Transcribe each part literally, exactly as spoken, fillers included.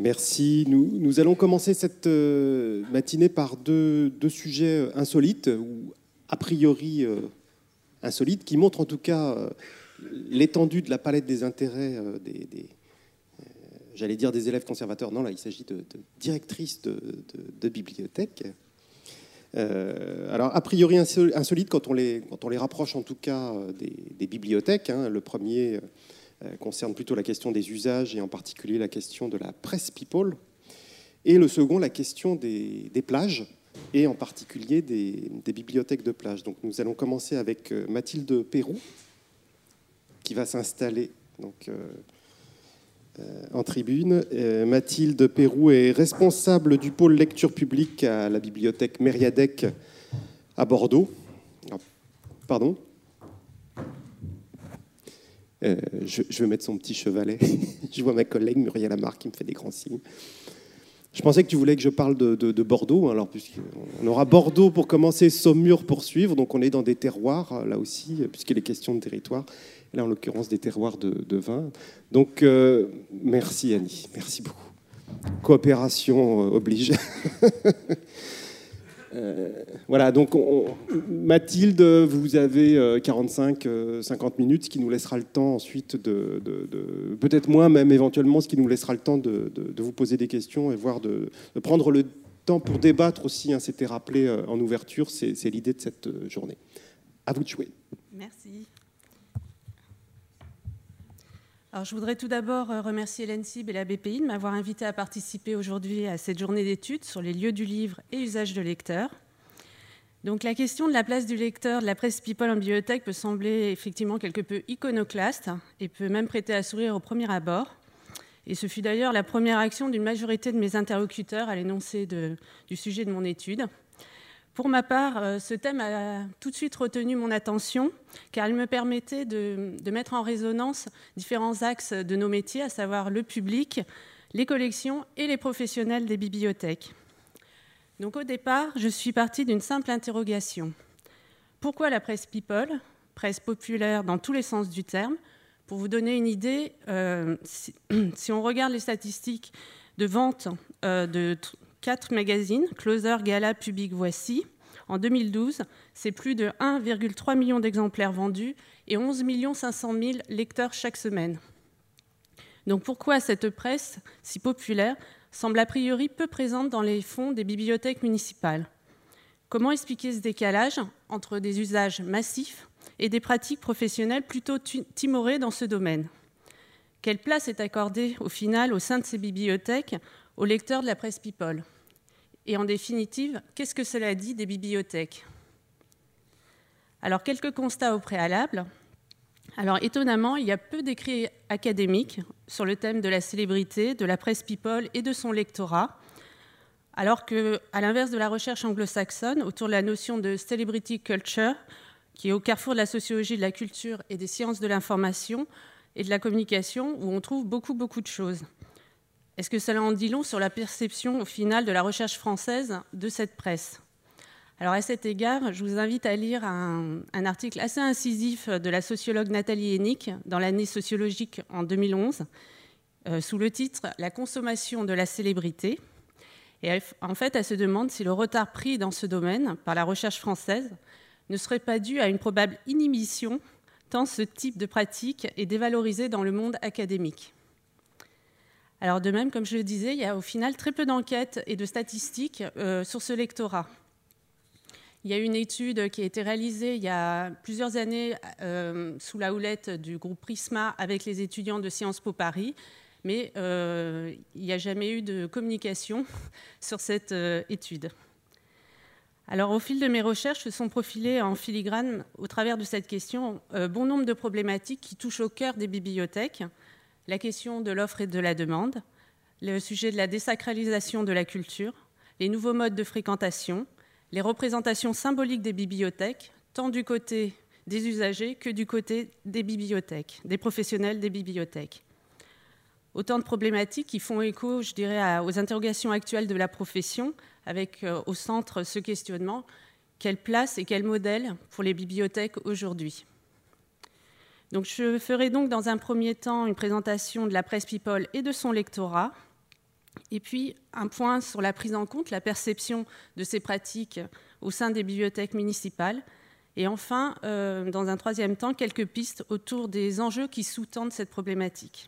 Merci. Nous, nous allons commencer cette euh, matinée par deux, deux sujets insolites, ou a priori euh, insolites, qui montrent en tout cas euh, l'étendue de la palette des intérêts euh, des, des euh, j'allais dire des élèves conservateurs. Non, là, il s'agit de, de directrices de, de, de bibliothèques. Euh, alors, a priori insolites quand on les, quand on les rapproche en tout cas des, des bibliothèques. Hein. Le premier euh, concerne plutôt la question des usages et en particulier la question de la presse people. Et le second, la question des, des plages et en particulier des, des bibliothèques de plage. Donc, nous allons commencer avec Mathilde Peyroux qui va s'installer donc, euh, euh, en tribune. Euh, Mathilde Peyroux est responsable du pôle lecture publique à la bibliothèque Mériadec à Bordeaux. Ah, pardon euh, je, je vais mettre son petit chevalet. Je vois ma collègue Muriel Amar qui me fait des grands signes. Je pensais que tu voulais que je parle de, de, de Bordeaux. Alors, puisqu'on aura Bordeaux pour commencer, Saumur pour suivre. Donc, on est dans des terroirs, là aussi, puisqu'il est question de territoire. Et là, en l'occurrence, des terroirs de, de vin. Donc, euh, merci Annie, merci beaucoup. Coopération euh, oblige. euh, voilà, donc on, Mathilde, vous avez euh, quarante-cinq à cinquante minutes, ce qui nous laissera le temps ensuite de, de, de peut-être moins même éventuellement, ce qui nous laissera le temps de, de, de vous poser des questions et voire de, de prendre le temps pour débattre aussi. Hein, c'était rappelé euh, en ouverture, c'est, c'est l'idée de cette euh, journée. À vous de jouer. Merci. Alors, je voudrais tout d'abord remercier l'E N S I B et la B P I de m'avoir invité à participer aujourd'hui à cette journée d'études sur les lieux du livre et usage de lecteur. Donc, la question de la place du lecteur de la presse people en bibliothèque peut sembler effectivement quelque peu iconoclaste et peut même prêter à sourire au premier abord. Et ce fut d'ailleurs la première action d'une majorité de mes interlocuteurs à l'énoncé de, du sujet de mon étude. Pour ma part, ce thème a tout de suite retenu mon attention, car il me permettait de, de mettre en résonance différents axes de nos métiers, à savoir le public, les collections et les professionnels des bibliothèques. Donc au départ, je suis partie d'une simple interrogation. Pourquoi la presse people, presse populaire dans tous les sens du terme? Pour vous donner une idée, euh, si, si on regarde les statistiques de vente euh, de quatre magazines, Closer, Gala, Public, Voici. En deux mille douze, c'est plus de un virgule trois million d'exemplaires vendus et onze millions cinq cent mille lecteurs chaque semaine. Donc pourquoi cette presse si populaire semble a priori peu présente dans les fonds des bibliothèques municipales? Comment expliquer ce décalage entre des usages massifs et des pratiques professionnelles plutôt timorées dans ce domaine? Quelle place est accordée au final au sein de ces bibliothèques aux lecteurs de la presse people? Et en définitive, qu'est-ce que cela dit des bibliothèques? Alors, quelques constats au préalable. Alors, étonnamment, il y a peu d'écrits académiques sur le thème de la célébrité, de la presse people et de son lectorat, alors qu'à l'inverse de la recherche anglo-saxonne, autour de la notion de celebrity culture, qui est au carrefour de la sociologie de la culture et des sciences de l'information et de la communication, où on trouve beaucoup, beaucoup de choses. Est-ce que cela en dit long sur la perception, au final, de la recherche française de cette presse? Alors, à cet égard, je vous invite à lire un, un article assez incisif de la sociologue Nathalie Hennick dans l'année sociologique en deux mille onze, euh, sous le titre « La consommation de la célébrité ». Et elle, en fait, elle se demande si le retard pris dans ce domaine par la recherche française ne serait pas dû à une probable inhibition, tant ce type de pratique est dévalorisé dans le monde académique. Alors de même, comme je le disais, il y a au final très peu d'enquêtes et de statistiques euh, sur ce lectorat. Il y a une étude qui a été réalisée il y a plusieurs années euh, sous la houlette du groupe Prisma avec les étudiants de Sciences Po Paris, mais euh, il n'y a jamais eu de communication sur cette euh, étude. Alors au fil de mes recherches, se sont profilées en filigrane au travers de cette question euh, bon nombre de problématiques qui touchent au cœur des bibliothèques. La question de l'offre et de la demande, le sujet de la désacralisation de la culture, les nouveaux modes de fréquentation, les représentations symboliques des bibliothèques, tant du côté des usagers que du côté des bibliothèques, des professionnels des bibliothèques. Autant de problématiques qui font écho, je dirais, aux interrogations actuelles de la profession, avec euh, au centre ce questionnement, quelle place et quel modèle pour les bibliothèques aujourd'hui? Donc, je ferai donc dans un premier temps une présentation de la presse people et de son lectorat. Et puis, un point sur la prise en compte, la perception de ces pratiques au sein des bibliothèques municipales. Et enfin, euh, dans un troisième temps, quelques pistes autour des enjeux qui sous-tendent cette problématique.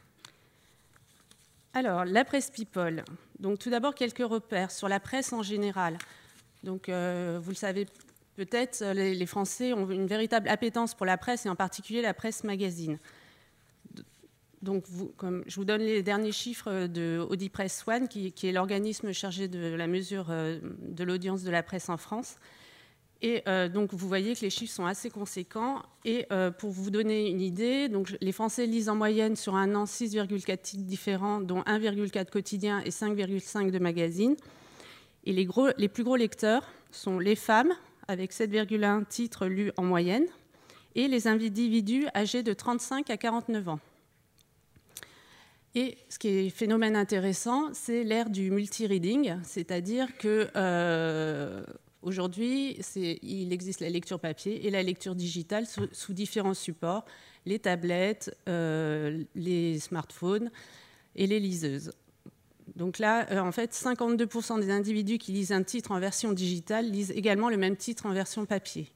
Alors, la presse people. Donc, tout d'abord, quelques repères sur la presse en général. Donc, euh, vous le savez peut-être, les, les Français ont une véritable appétence pour la presse, et en particulier la presse magazine. Donc, vous, comme je vous donne les derniers chiffres de Audi Press One, qui, qui est l'organisme chargé de la mesure euh, de l'audience de la presse en France. Et euh, donc, vous voyez que les chiffres sont assez conséquents. Et euh, pour vous donner une idée, donc, les Français lisent en moyenne sur un an six virgule quatre titres différents, dont un virgule quatre quotidiens et cinq virgule cinq de magazines. Et les, gros, les plus gros lecteurs sont les femmes, avec sept virgule un titres lus en moyenne, et les individus âgés de trente-cinq à quarante-neuf ans. Et ce qui est phénomène intéressant, c'est l'ère du multi-reading, c'est-à-dire que euh, aujourd'hui, c'est, il existe la lecture papier et la lecture digitale sous, sous différents supports, les tablettes, euh, les smartphones et les liseuses. Donc là, euh, en fait, cinquante-deux pour cent des individus qui lisent un titre en version digitale lisent également le même titre en version papier.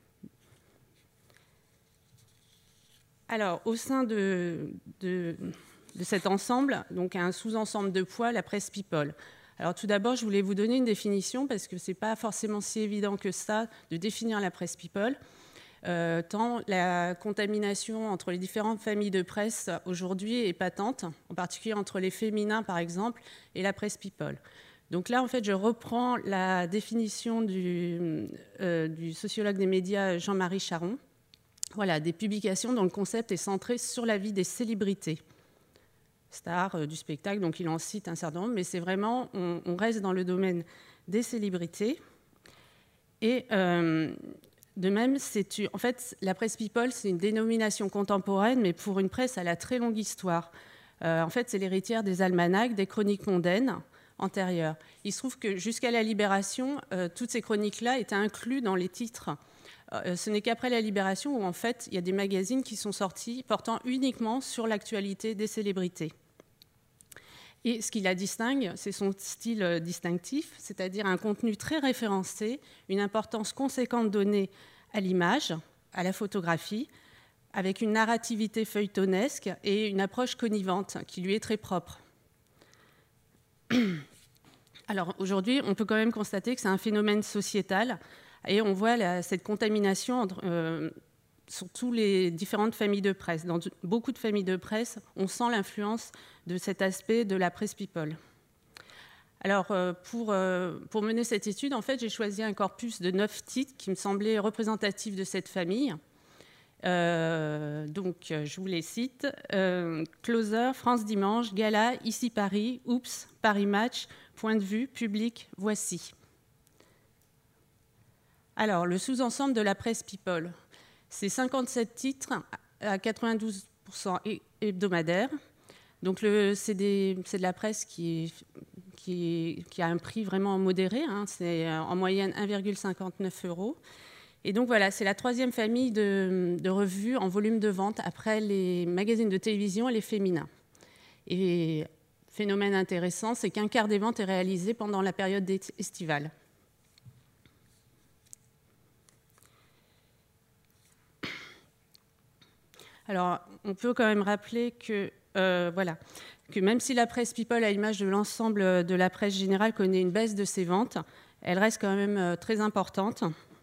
Alors, au sein de... de de cet ensemble, donc un sous-ensemble de poids, la presse people. Alors tout d'abord, je voulais vous donner une définition parce que ce n'est pas forcément si évident que ça de définir la presse people, euh, tant la contamination entre les différentes familles de presse aujourd'hui est patente, en particulier entre les féminins par exemple et la presse people. Donc là, en fait, je reprends la définition du, euh, du sociologue des médias Jean-Marie Charon. Voilà, des publications dont le concept est centré sur la vie des célébrités. Stars euh, du spectacle, donc il en cite un certain nombre, mais c'est vraiment, on, on reste dans le domaine des célébrités. Et euh, de même, c'est, en fait, la presse people, c'est une dénomination contemporaine, mais pour une presse à la très longue histoire. Euh, en fait, c'est l'héritière des almanachs, des chroniques mondaines antérieures. Il se trouve que jusqu'à la Libération, euh, toutes ces chroniques-là étaient incluses dans les titres. Euh, ce n'est qu'après la Libération où, en fait, il y a des magazines qui sont sortis portant uniquement sur l'actualité des célébrités. Et ce qui la distingue, c'est son style distinctif, c'est-à-dire un contenu très référencé, une importance conséquente donnée à l'image, à la photographie, avec une narrativité feuilletonesque et une approche connivante qui lui est très propre. Alors aujourd'hui, on peut quand même constater que c'est un phénomène sociétal et on voit la, cette contamination entre... Euh, sur toutes les différentes familles de presse. Dans beaucoup de familles de presse, on sent l'influence de cet aspect de la presse people. Alors, pour, pour mener cette étude, en fait, j'ai choisi un corpus de neuf titres qui me semblaient représentatifs de cette famille. Euh, donc, je vous les cite. Euh, Closer, France Dimanche, Gala, Ici Paris, Oups, Paris Match, Point de vue, Public, Voici. Alors, le sous-ensemble de la presse people. C'est cinquante-sept titres à quatre-vingt-douze pour cent hebdomadaires. Donc le, c'est, des, c'est de la presse qui, est, qui, est, qui a un prix vraiment modéré. Hein, c'est en moyenne un virgule cinquante-neuf euros. Et donc voilà, c'est la troisième famille de, de revues en volume de vente après les magazines de télévision et les féminins. Et phénomène intéressant, c'est qu'un quart des ventes est réalisé pendant la période estivale. Alors, on peut quand même rappeler que, euh, voilà, que même si la presse people, à l'image de l'ensemble de la presse générale, connaît une baisse de ses ventes, elle reste quand même euh, très importante.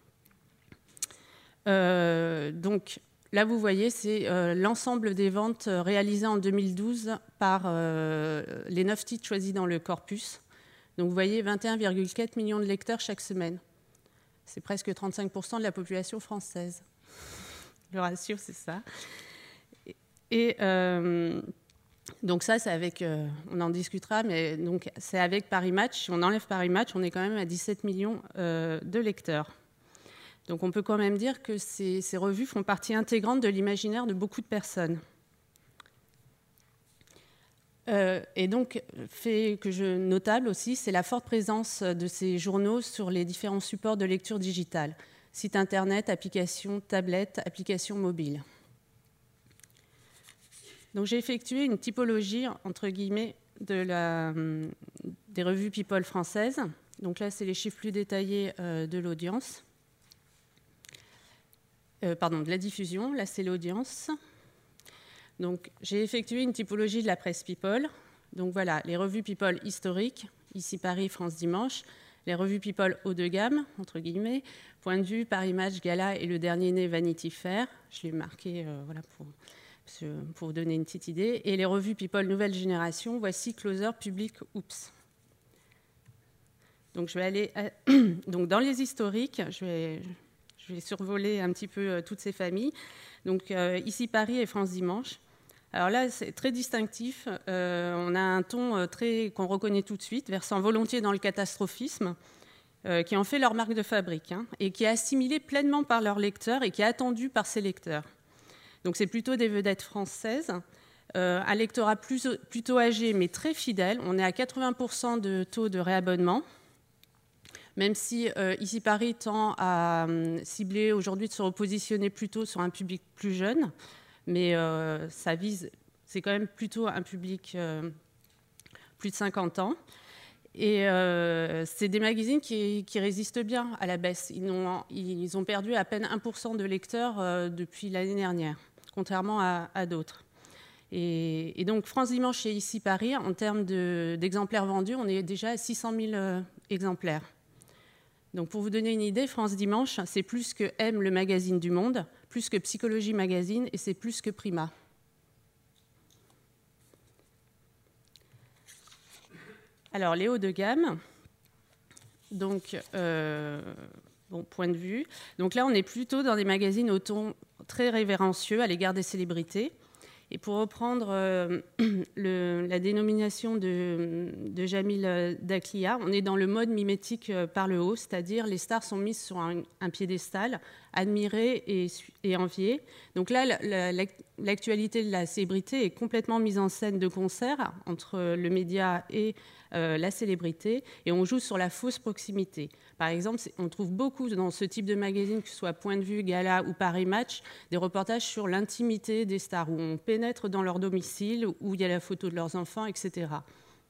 Euh, donc, là, vous voyez, c'est euh, l'ensemble des ventes réalisées en deux mille douze par euh, les neuf titres choisis dans le corpus. Donc, vous voyez, vingt et un virgule quatre millions de lecteurs chaque semaine. C'est presque trente-cinq pour cent de la population française. Le ratio, c'est ça. Et euh, donc ça, c'est avec, euh, on en discutera, mais donc c'est avec Paris Match. Si on enlève Paris Match, on est quand même à dix-sept millions euh, de lecteurs. Donc on peut quand même dire que ces, ces revues font partie intégrante de l'imaginaire de beaucoup de personnes. Euh, et donc, fait que je notable aussi, c'est la forte présence de ces journaux sur les différents supports de lecture digitale. Site internet, applications, tablettes, applications mobiles. Donc j'ai effectué une typologie, entre guillemets, de la, des revues People françaises. Donc là, c'est les chiffres plus détaillés euh, de l'audience. Euh, pardon, de la diffusion. Là, c'est l'audience. Donc, j'ai effectué une typologie de la presse People. Donc voilà, les revues People historiques, ici Paris, France Dimanche, les revues People haut de gamme, entre guillemets, Point de vue, Paris Match, Gala et le dernier né Vanity Fair. Je l'ai marqué euh, voilà, pour, pour vous donner une petite idée. Et les revues People nouvelle génération, voici Closer, Public, Oops. Donc, je vais aller à... Donc dans les historiques, je vais... je vais survoler un petit peu euh, toutes ces familles. Donc euh, ici Paris et France Dimanche. Alors là, c'est très distinctif. Euh, on a un ton euh, très qu'on reconnaît tout de suite, versant volontiers dans le catastrophisme, euh, qui en fait leur marque de fabrique, hein, et qui est assimilé pleinement par leurs lecteurs et qui est attendu par ses lecteurs. Donc c'est plutôt des vedettes françaises, euh, un lectorat plus, plutôt âgé mais très fidèle. On est à quatre-vingts pour cent de taux de réabonnement, même si euh, ici Paris tend à euh, cibler aujourd'hui, de se repositionner plutôt sur un public plus jeune. Mais euh, ça vise, c'est quand même plutôt un public euh, plus de cinquante ans. Et euh, c'est des magazines qui, qui résistent bien à la baisse. Ils ont, ils ont perdu à peine un pour cent de lecteurs euh, depuis l'année dernière, contrairement à, à d'autres. Et, et donc France Dimanche et ici Paris, en termes de, d'exemplaires vendus, on est déjà à six cent mille euh, exemplaires. Donc pour vous donner une idée, France Dimanche, c'est plus que M, le magazine du Monde, plus que Psychologie Magazine, et c'est plus que Prima. Alors, les hauts de gamme, donc, euh, bon, point de vue. Donc là, on est plutôt dans des magazines au ton très révérencieux à l'égard des célébrités. Et pour reprendre euh, le, la dénomination de, de Jamil Dakhlia, on est dans le mode mimétique par le haut, c'est-à-dire les stars sont mises sur un, un piédestal, admirées et, et enviées. Donc là, la, la, l'actualité de la célébrité est complètement mise en scène de concert entre le média et euh, la célébrité, et on joue sur la fausse proximité. Par exemple, on trouve beaucoup dans ce type de magazine, que ce soit Point de vue, Gala ou Paris Match, des reportages sur l'intimité des stars, où on pénètre dans leur domicile, où il y a la photo de leurs enfants, et cetera.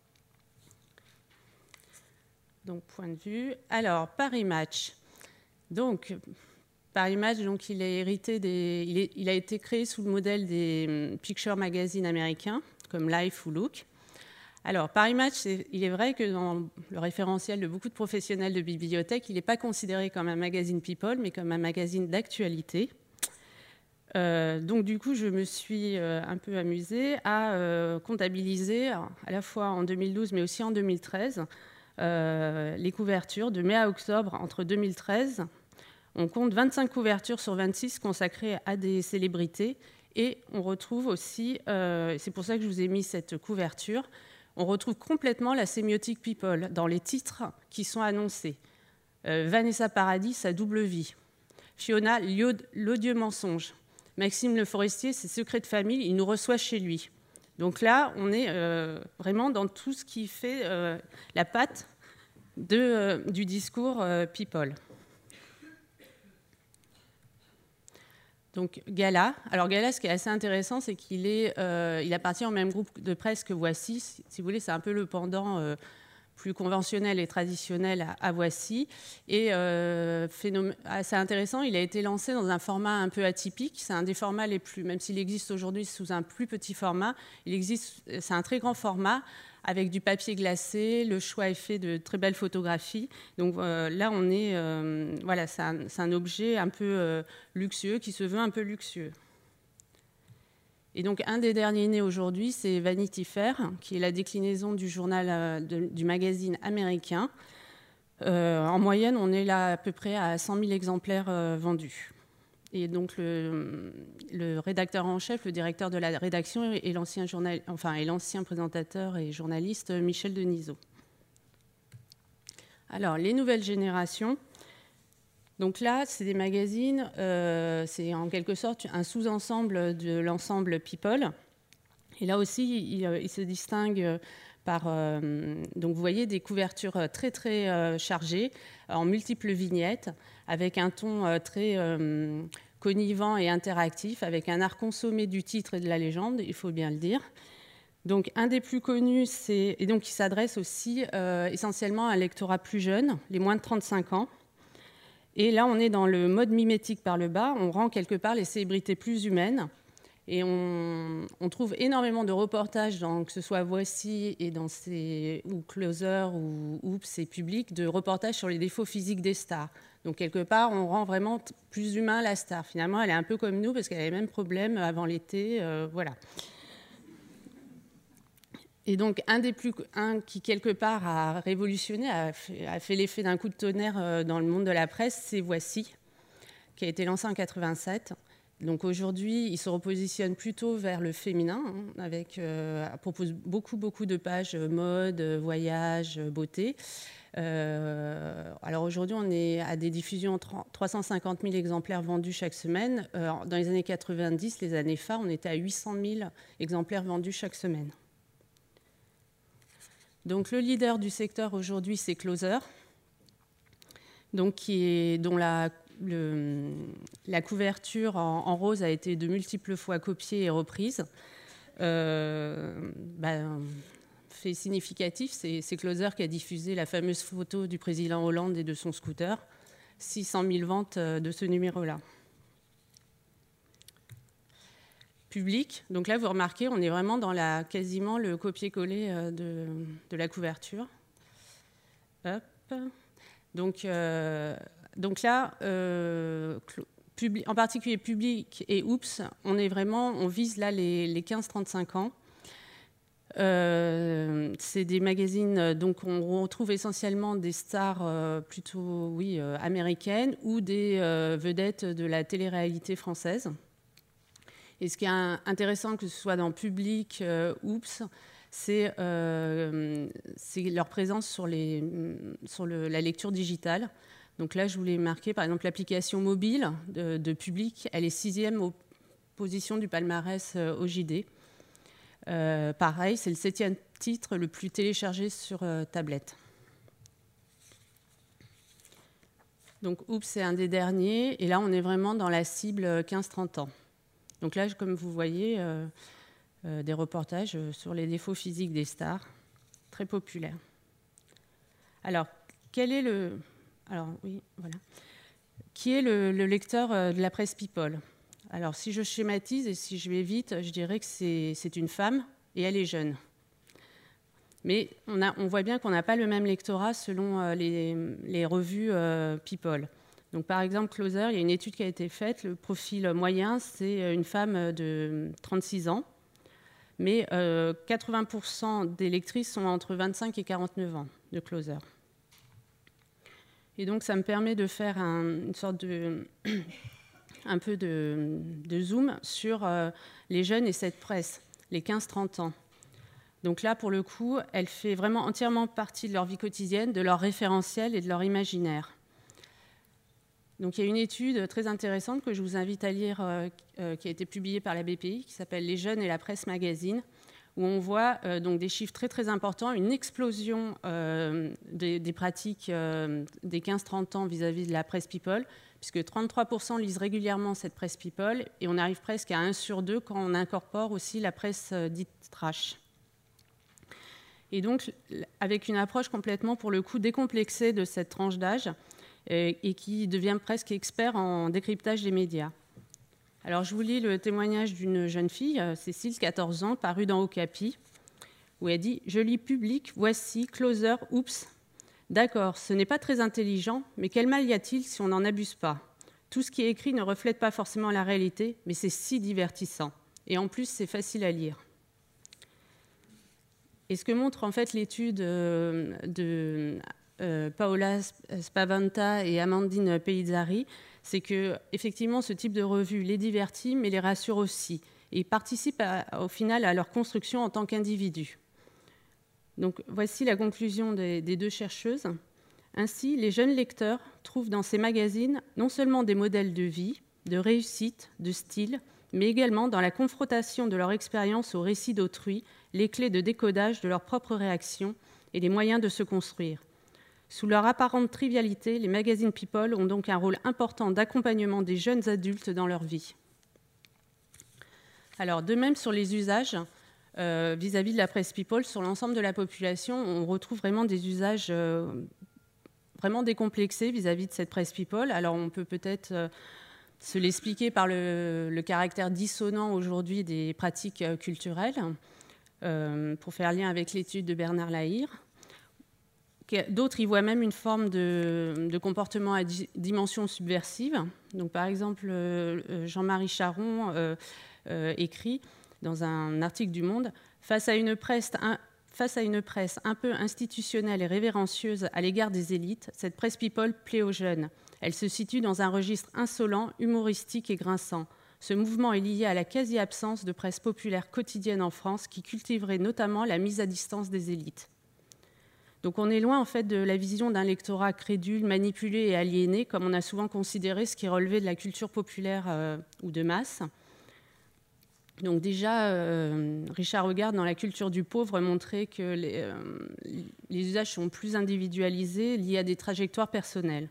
Donc, Point de vue. Alors, Paris Match. Donc, Paris Match, donc, il, est hérité des, il, est, il a été créé sous le modèle des picture magazines américains, comme Life ou Look. Alors, Paris Match, c'est, il est vrai que dans le référentiel de beaucoup de professionnels de bibliothèque, il n'est pas considéré comme un magazine People, mais comme un magazine d'actualité. Euh, donc, du coup, je me suis euh, un peu amusée à euh, comptabiliser, à la fois en deux mille douze, mais aussi en deux mille treize, euh, les couvertures de mai à octobre entre deux mille treize. On compte vingt-cinq couvertures sur vingt-six consacrées à des célébrités. Et on retrouve aussi, euh, c'est pour ça que je vous ai mis cette couverture, on retrouve complètement la sémiotique People dans les titres qui sont annoncés. Euh, Vanessa Paradis, sa double vie. Fiona, l'odieux mensonge. Maxime Le Forestier, ses secrets de famille, il nous reçoit chez lui. Donc là, on est euh, vraiment dans tout ce qui fait euh, la patte de, euh, du discours euh, People. Donc Gala. Alors Gala, ce qui est assez intéressant, c'est qu'il est, euh, il appartient au même groupe de presse que Voici. Si, si vous voulez, c'est un peu le pendant euh, plus conventionnel et traditionnel à, à Voici. Et euh, phénomène assez intéressant, il a été lancé dans un format un peu atypique. C'est un des formats les plus, même s'il existe aujourd'hui sous un plus petit format, il existe, c'est un très grand format avec du papier glacé. Le choix est fait de très belles photographies. Donc euh, là, on est, euh, voilà, c'est un, c'est un objet un peu euh, luxueux, qui se veut un peu luxueux. Et donc, un des derniers nés aujourd'hui, c'est Vanity Fair, qui est la déclinaison du journal, euh, de, du magazine américain. Euh, en moyenne, on est là à peu près à cent mille exemplaires euh, vendus. Et donc, le, le rédacteur en chef, le directeur de la rédaction, est l'ancien, journal, enfin, est l'ancien présentateur et journaliste Michel Denisot. Alors, les nouvelles générations. Donc là, c'est des magazines, euh, c'est en quelque sorte un sous-ensemble de l'ensemble People. Et là aussi, il, il se distingue par, euh, donc vous voyez, des couvertures très très euh, chargées, en multiples vignettes, avec un ton euh, très euh, connivant et interactif, avec un art consommé du titre et de la légende, il faut bien le dire. Donc, un des plus connus, c'est, et donc qui s'adresse aussi euh, essentiellement à un lectorat plus jeune, les moins de trente-cinq ans. Et là, on est dans le mode mimétique par le bas. On rend quelque part les célébrités plus humaines. Et on, on trouve énormément de reportages, dans, que ce soit Voici et dans ces, ou Closer ou Oups et Public, de reportages sur les défauts physiques des stars. Donc, quelque part, on rend vraiment plus humain la star. Finalement, elle est un peu comme nous parce qu'elle a les mêmes problèmes avant l'été. Euh, voilà. Et donc, un des plus, un qui, quelque part, a révolutionné, a fait, a fait l'effet d'un coup de tonnerre dans le monde de la presse, c'est Voici, qui a été lancé en quatre-vingt-sept. Donc, aujourd'hui, il se repositionne plutôt vers le féminin, hein, avec, euh, propose beaucoup, beaucoup de pages mode, voyage, beauté. Euh, alors, aujourd'hui, on est à des diffusions, trois cent cinquante mille exemplaires vendus chaque semaine. Euh, dans les années quatre-vingt-dix, les années phares, on était à huit cent mille exemplaires vendus chaque semaine. Donc, le leader du secteur aujourd'hui, c'est Closer, donc, qui est, dont la, le, la couverture en, en rose a été de multiples fois copiée et reprise. Euh, ben, fait significatif, c'est, c'est Closer qui a diffusé la fameuse photo du président Hollande et de son scooter. six cent mille ventes de ce numéro-là. Public. Donc là, vous remarquez, on est vraiment dans la, quasiment le copier-coller de, de la couverture. Hop. Donc, euh, donc là, euh, publi, en particulier Public et Oups, on est vraiment, on vise là les, les quinze trente-cinq ans. Euh, c'est des magazines, donc on retrouve essentiellement des stars euh, plutôt, oui, euh, américaines ou des euh, vedettes de la télé-réalité française. Et ce qui est intéressant, que ce soit dans Public, euh, Oups, c'est, euh, c'est leur présence sur, les, sur le, la lecture digitale. Donc là, je voulais marquer, par exemple, l'application mobile de, de Public, elle est sixième aux position du palmarès euh, O J D. Euh, pareil, c'est le septième titre le plus téléchargé sur euh, tablette. Donc, Oups, c'est un des derniers. Et là, on est vraiment dans la cible quinze trente ans. Donc là, comme vous voyez, euh, euh, des reportages sur les défauts physiques des stars, très populaires. Alors, quel est le... Alors, oui, voilà. Qui est le, le lecteur de la presse People? Alors, si je schématise et si je vais vite, je dirais que c'est, c'est une femme et elle est jeune. Mais on, a, on voit bien qu'on n'a pas le même lectorat selon euh, les, les revues euh, People. Donc, par exemple, Closer, il y a une étude qui a été faite. Le profil moyen, c'est une femme de trente-six ans. Mais euh, quatre-vingts pour cent des lectrices sont entre vingt-cinq et quarante-neuf ans de Closer. Et donc, ça me permet de faire un, une sorte de... un peu de, de zoom sur euh, les jeunes et cette presse, les quinze trente ans. Donc là, pour le coup, elle fait vraiment entièrement partie de leur vie quotidienne, de leur référentiel et de leur imaginaire. Donc, il y a une étude très intéressante que je vous invite à lire, euh, euh, qui a été publiée par la B P I, qui s'appelle « Les jeunes et la presse magazine », où on voit euh, donc des chiffres très, très importants, une explosion euh, des, des pratiques euh, des quinze trente ans vis-à-vis de la presse People, puisque trente-trois pour cent lisent régulièrement cette presse People, et on arrive presque à un sur deux quand on incorpore aussi la presse euh, dite trash. Et donc, avec une approche complètement, pour le coup, décomplexée de cette tranche d'âge, et qui devient presque expert en décryptage des médias. Alors, je vous lis le témoignage d'une jeune fille, Cécile, quatorze ans, parue dans Okapi, où elle dit « Je lis Public, Voici, Closer, Oups. D'accord, ce n'est pas très intelligent, mais quel mal y a-t-il si on n'en abuse pas? Tout ce qui est écrit ne reflète pas forcément la réalité, mais c'est si divertissant. Et en plus, c'est facile à lire. » Et ce que montre en fait l'étude de... Euh, Paola Spaventa et Amandine Pellizzari, c'est que effectivement ce type de revue les divertit, mais les rassure aussi, et participe à, au final à leur construction en tant qu'individus. Donc voici la conclusion des, des deux chercheuses. Ainsi, les jeunes lecteurs trouvent dans ces magazines non seulement des modèles de vie, de réussite, de style, mais également dans la confrontation de leur expérience au récit d'autrui, les clés de décodage de leurs propres réactions et les moyens de se construire. Sous leur apparente trivialité, les magazines People ont donc un rôle important d'accompagnement des jeunes adultes dans leur vie. Alors, de même sur les usages, euh, vis-à-vis de la presse people. Sur l'ensemble de la population, on retrouve vraiment des usages euh, vraiment décomplexés vis-à-vis de cette presse people. Alors on peut peut-être euh, se l'expliquer par le, le caractère dissonant aujourd'hui des pratiques euh, culturelles, euh, pour faire lien avec l'étude de Bernard Lahire. D'autres y voient même une forme de, de comportement à di- dimension subversive. Donc, par exemple, euh, Jean-Marie Charon euh, euh, écrit dans un article du Monde « Face à une presse, un, face à une presse un peu institutionnelle et révérencieuse à l'égard des élites, cette presse people plaît aux jeunes. Elle se situe dans un registre insolent, humoristique et grinçant. Ce mouvement est lié à la quasi-absence de presse populaire quotidienne en France qui cultiverait notamment la mise à distance des élites. » Donc on est loin en fait de la vision d'un lectorat crédule, manipulé et aliéné, comme on a souvent considéré ce qui relevait de la culture populaire euh, ou de masse. Donc déjà, euh, Richard Hoggard, dans La culture du pauvre, montrait que les, euh, les usages sont plus individualisés, liés à des trajectoires personnelles.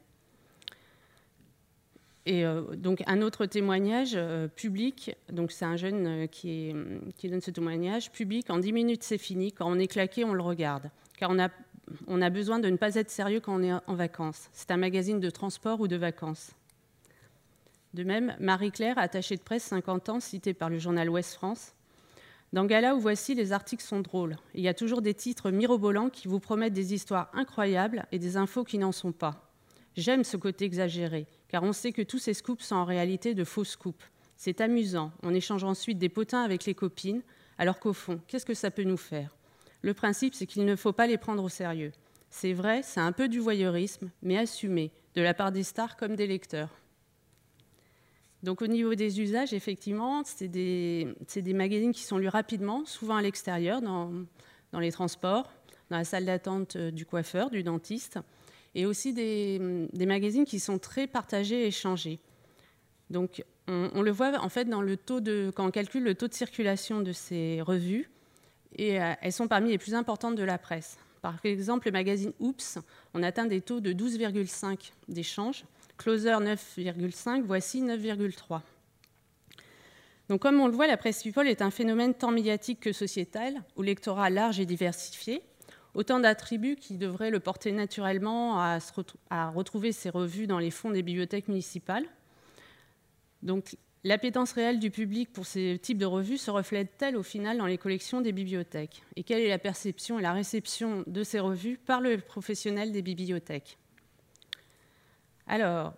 Et euh, donc un autre témoignage euh, public, donc c'est un jeune euh, qui, est, qui donne ce témoignage, public, en dix minutes c'est fini, quand on est claqué, on le regarde. Car on a On a besoin de ne pas être sérieux quand on est en vacances. C'est un magazine de transport ou de vacances. De même, Marie-Claire, attachée de presse cinquante ans, citée par le journal Ouest France. Dans Gala où voici, les articles sont drôles. Il y a toujours des titres mirobolants qui vous promettent des histoires incroyables et des infos qui n'en sont pas. J'aime ce côté exagéré, car on sait que tous ces scoops sont en réalité de faux scoops. C'est amusant. On échange ensuite des potins avec les copines, alors qu'au fond, qu'est-ce que ça peut nous faire ? Le principe, c'est qu'il ne faut pas les prendre au sérieux. C'est vrai, c'est un peu du voyeurisme, mais assumé, de la part des stars comme des lecteurs. Donc au niveau des usages, effectivement, c'est des, c'est des magazines qui sont lus rapidement, souvent à l'extérieur, dans, dans les transports, dans la salle d'attente du coiffeur, du dentiste, et aussi des, des magazines qui sont très partagés et échangés. Donc on, on le voit en fait dans le taux de, quand on calcule le taux de circulation de ces revues, et euh, elles sont parmi les plus importantes de la presse. Par exemple, le magazine Oups, on atteint des taux de douze virgule cinq d'échange, Closer neuf virgule cinq, Voici neuf virgule trois. Donc, comme on le voit, la presse people est un phénomène tant médiatique que sociétal, au lectorat large et diversifié, autant d'attributs qui devraient le porter naturellement à, se retrou- à retrouver ces revues dans les fonds des bibliothèques municipales. Donc, l'appétence réelle du public pour ces types de revues se reflète-t-elle au final dans les collections des bibliothèques ? Et quelle est la perception et la réception de ces revues par le professionnel des bibliothèques ? Alors,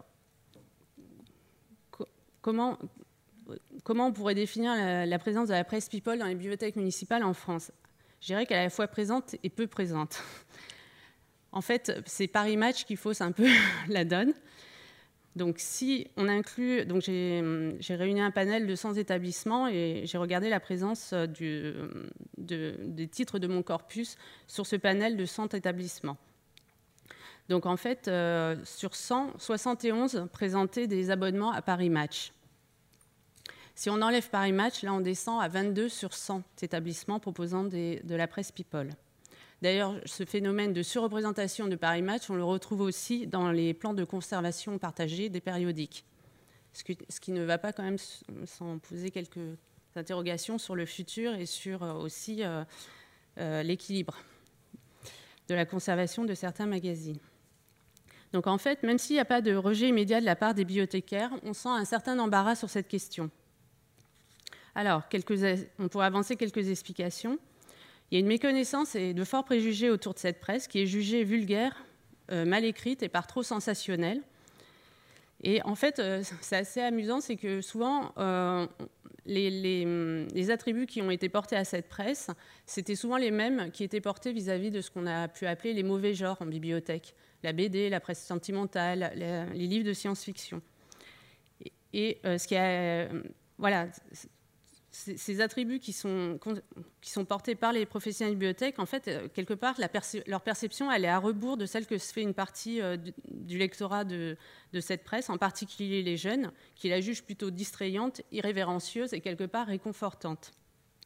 co- comment, comment on pourrait définir la, la présence de la presse people dans les bibliothèques municipales en France ? Je dirais qu'elle est à la fois présente et peu présente. En fait, c'est Paris Match qui fausse un peu la donne. Donc, si on inclut, donc j'ai, j'ai réuni un panel de cent établissements et j'ai regardé la présence du, de, des titres de mon corpus sur ce panel de cent établissements. Donc, en fait, euh, sur cent, soixante et onze présentaient des abonnements à Paris Match. Si on enlève Paris Match, là, on descend à vingt-deux sur cent établissements proposant des, de la presse people. D'ailleurs, ce phénomène de surreprésentation de Paris Match, on le retrouve aussi dans les plans de conservation partagés des périodiques. Ce qui, ce qui ne va pas quand même sans poser quelques interrogations sur le futur et sur aussi euh, euh, l'équilibre de la conservation de certains magazines. Donc en fait, même s'il n'y a pas de rejet immédiat de la part des bibliothécaires, on sent un certain embarras sur cette question. Alors, quelques, on pourrait avancer quelques explications. Il y a une méconnaissance et de forts préjugés autour de cette presse qui est jugée vulgaire, euh, mal écrite et par trop sensationnelle. Et en fait, euh, c'est assez amusant, c'est que souvent, euh, les, les, les attributs qui ont été portés à cette presse, c'était souvent les mêmes qui étaient portés vis-à-vis de ce qu'on a pu appeler les mauvais genres en bibliothèque. La B D, la presse sentimentale, les, les livres de science-fiction. Et, et euh, ce qui a... Euh, voilà... Ces attributs qui sont, qui sont portés par les professionnels de bibliothèque, en fait, quelque part, la perce- leur perception, elle est à rebours de celle que se fait une partie euh, du, du lectorat de, de cette presse, en particulier les jeunes, qui la jugent plutôt distrayante, irrévérencieuse et quelque part réconfortante.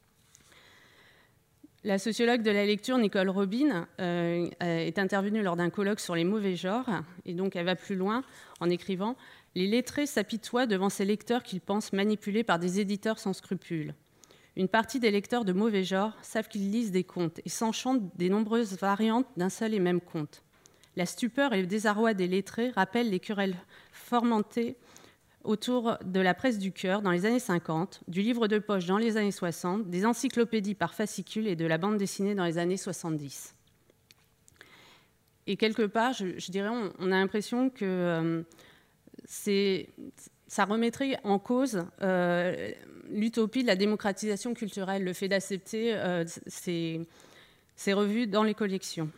La sociologue de la lecture, Nicole Robin, euh, est intervenue lors d'un colloque sur les mauvais genres, et donc elle va plus loin en écrivant « Les lettrés s'apitoient devant ces lecteurs qu'ils pensent manipulés par des éditeurs sans scrupules. Une partie des lecteurs de mauvais genre savent qu'ils lisent des contes et s'enchantent des nombreuses variantes d'un seul et même conte. La stupeur et le désarroi des lettrés rappellent les querelles fomentées autour de la presse du cœur dans les années cinquante, du livre de poche dans les années soixante, des encyclopédies par fascicules et de la bande dessinée dans les années soixante-dix. Et quelque part, je, je dirais, on, on a l'impression que euh, c'est, ça remettrait en cause euh, l'utopie de la démocratisation culturelle, le fait d'accepter euh, ces, ces revues dans les collections.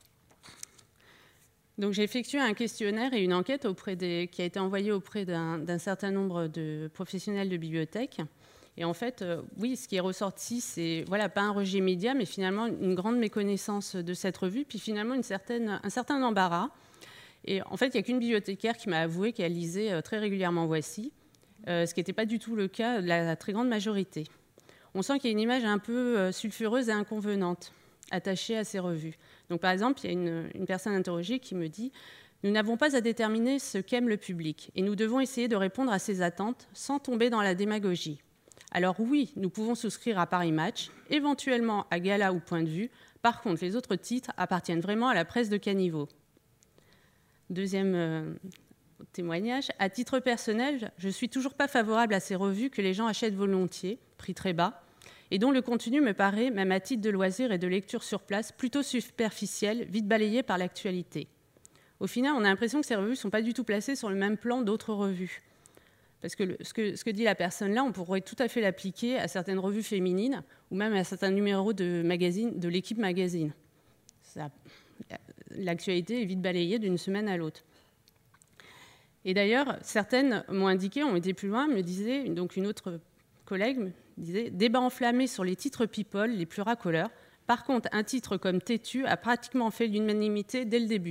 Donc, j'ai effectué un questionnaire et une enquête auprès des, qui a été envoyée auprès d'un, d'un certain nombre de professionnels de bibliothèques. Et en fait, euh, oui, ce qui est ressorti, c'est voilà, pas un rejet média, mais finalement une grande méconnaissance de cette revue, puis finalement une certaine, un certain embarras. Et en fait, il n'y a qu'une bibliothécaire qui m'a avoué qu'elle lisait euh, très régulièrement Voici, euh, ce qui n'était pas du tout le cas de la, la très grande majorité. On sent qu'il y a une image un peu euh, sulfureuse et inconvenante attachée à ces revues. Donc, par exemple, il y a une, une personne interrogée qui me dit « Nous n'avons pas à déterminer ce qu'aime le public et nous devons essayer de répondre à ses attentes sans tomber dans la démagogie. Alors oui, nous pouvons souscrire à Paris Match, éventuellement à Gala ou Point de Vue. Par contre, les autres titres appartiennent vraiment à la presse de caniveau. » Deuxième euh, témoignage. À titre personnel, je ne suis toujours pas favorable à ces revues que les gens achètent volontiers, prix très bas, et dont le contenu me paraît, même à titre de loisir et de lecture sur place, plutôt superficiel, vite balayé par l'actualité. Au final, on a l'impression que ces revues ne sont pas du tout placées sur le même plan d'autres revues. Parce que, le, ce que ce que dit la personne là, on pourrait tout à fait l'appliquer à certaines revues féminines ou même à certains numéros de, magazine, de l'équipe magazine. Ça, l'actualité est vite balayée d'une semaine à l'autre. Et d'ailleurs, certaines m'ont indiqué, ont été plus loin, me disait, donc une autre collègue me disait « Débat enflammé sur les titres people les plus racoleurs. Par contre, un titre comme Têtu a pratiquement fait l'unanimité dès le début. »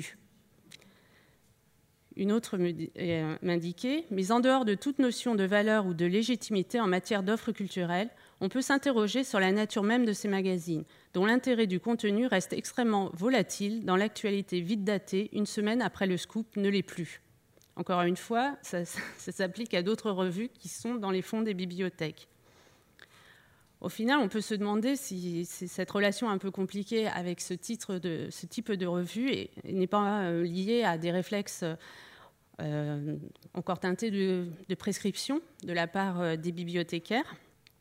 Une autre m'indiquait « Mais en dehors de toute notion de valeur ou de légitimité en matière d'offres culturelles, on peut s'interroger sur la nature même de ces magazines, dont l'intérêt du contenu reste extrêmement volatile dans l'actualité vite datée, une semaine après le scoop ne l'est plus. » Encore une fois, ça, ça, ça s'applique à d'autres revues qui sont dans les fonds des bibliothèques. Au final, on peut se demander si, si cette relation un peu compliquée avec ce, titre de, ce type de revue est, n'est pas liée à des réflexes euh, encore teintés de, de prescription de la part des bibliothécaires,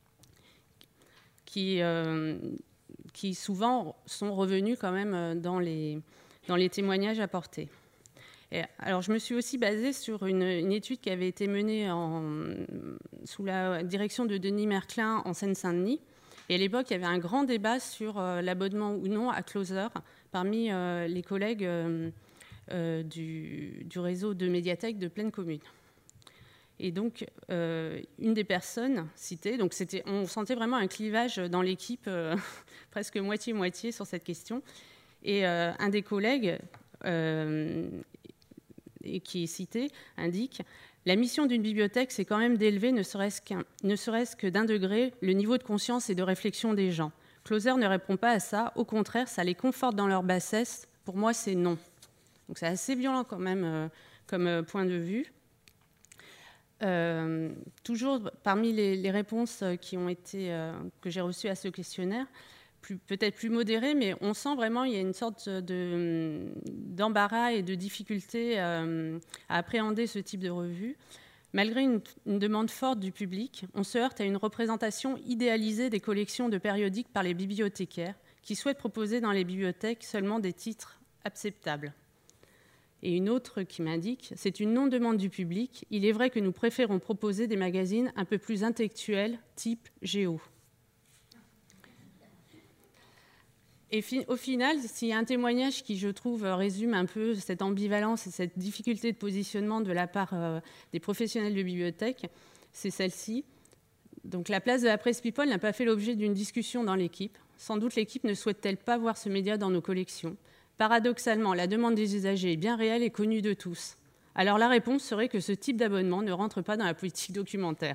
qui, euh, qui souvent sont revenus quand même dans les, dans les témoignages apportés. Et alors, je me suis aussi basée sur une, une étude qui avait été menée en, sous la direction de Denis Merclin en Seine-Saint-Denis. Et à l'époque, il y avait un grand débat sur euh, l'abonnement ou non à Closer parmi euh, les collègues euh, euh, du, du réseau de médiathèques de Pleine Commune. Et donc, euh, une des personnes citées, donc c'était, on sentait vraiment un clivage dans l'équipe, euh, presque moitié-moitié sur cette question. Et euh, un des collègues... Euh, et qui est cité, indique « La mission d'une bibliothèque, c'est quand même d'élever, ne serait-ce, qu'un, ne serait-ce que d'un degré, le niveau de conscience et de réflexion des gens. Closer ne répond pas à ça, au contraire, ça les conforte dans leur bassesse. Pour moi, c'est non. » Donc c'est assez violent quand même euh, comme euh, point de vue. Euh, toujours parmi les, les réponses qui ont été, euh, que j'ai reçues à ce questionnaire, Plus, peut-être plus modéré, mais on sent vraiment qu'il y a une sorte de, d'embarras et de difficulté euh, à appréhender ce type de revue. Malgré une, une demande forte du public, on se heurte à une représentation idéalisée des collections de périodiques par les bibliothécaires qui souhaitent proposer dans les bibliothèques seulement des titres acceptables. Et une autre qui m'indique « C'est une non-demande du public. Il est vrai que nous préférons proposer des magazines un peu plus intellectuels, type Géo. » Et au final, s'il y a un témoignage qui, je trouve, résume un peu cette ambivalence et cette difficulté de positionnement de la part euh, des professionnels de bibliothèque, c'est celle-ci. Donc, la place de la presse people n'a pas fait l'objet d'une discussion dans l'équipe. Sans doute, l'équipe ne souhaite-t-elle pas voir ce média dans nos collections. Paradoxalement, la demande des usagers est bien réelle et connue de tous. Alors, la réponse serait que ce type d'abonnement ne rentre pas dans la politique documentaire.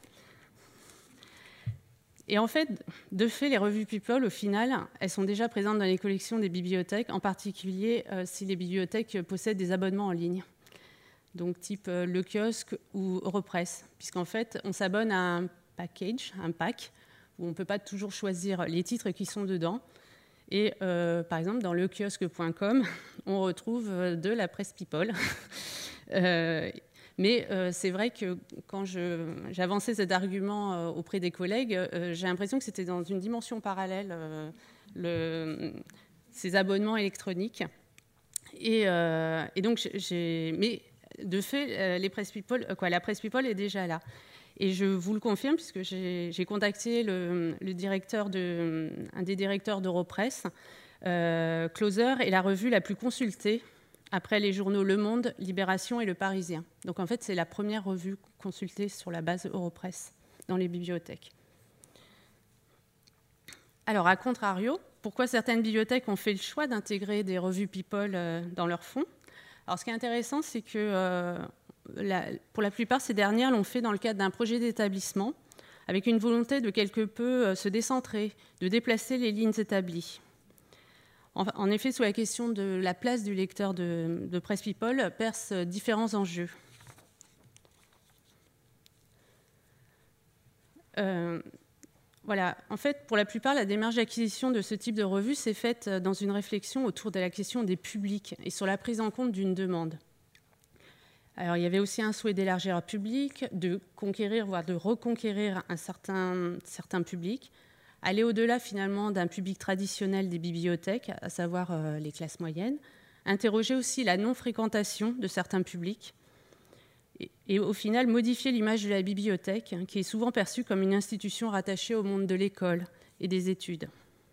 Et en fait, de fait, les revues People, au final, elles sont déjà présentes dans les collections des bibliothèques, en particulier euh, si les bibliothèques possèdent des abonnements en ligne, donc type euh, Le Kiosque ou Europresse, puisqu'en fait, on s'abonne à un package, un pack, où on ne peut pas toujours choisir les titres qui sont dedans. Et euh, par exemple, dans le kiosque point com, on retrouve de la presse People. euh, mais euh, c'est vrai que quand j'avançais cet argument euh, auprès des collègues, euh, j'ai l'impression que c'était dans une dimension parallèle, euh, le, ces abonnements électroniques. Et, euh, et donc, j'ai, mais de fait, les presse People, quoi, la presse People est déjà là. Et je vous le confirme, puisque j'ai, j'ai contacté le, le directeur de, un des directeurs d'Europresse, euh, Closer est la revue la plus consultée après les journaux Le Monde, Libération et Le Parisien. Donc en fait, c'est la première revue consultée sur la base Europresse dans les bibliothèques. Alors, à contrario, pourquoi certaines bibliothèques ont fait le choix d'intégrer des revues People euh, dans leur fonds? Alors, ce qui est intéressant, c'est que euh, La, pour la plupart, ces dernières l'ont fait dans le cadre d'un projet d'établissement, avec une volonté de quelque peu se décentrer, de déplacer les lignes établies. En, en effet, sous la question de la place du lecteur de, de Presse People percent différents enjeux. Euh, voilà. En fait, pour la plupart, la démarche d'acquisition de ce type de revue s'est faite dans une réflexion autour de la question des publics et sur la prise en compte d'une demande. Alors, il y avait aussi un souhait d'élargir leur public, de conquérir, voire de reconquérir un certain, certain public, aller au-delà finalement d'un public traditionnel des bibliothèques, à savoir euh, les classes moyennes, interroger aussi la non-fréquentation de certains publics, et, et au final modifier l'image de la bibliothèque, hein, qui est souvent perçue comme une institution rattachée au monde de l'école et des études.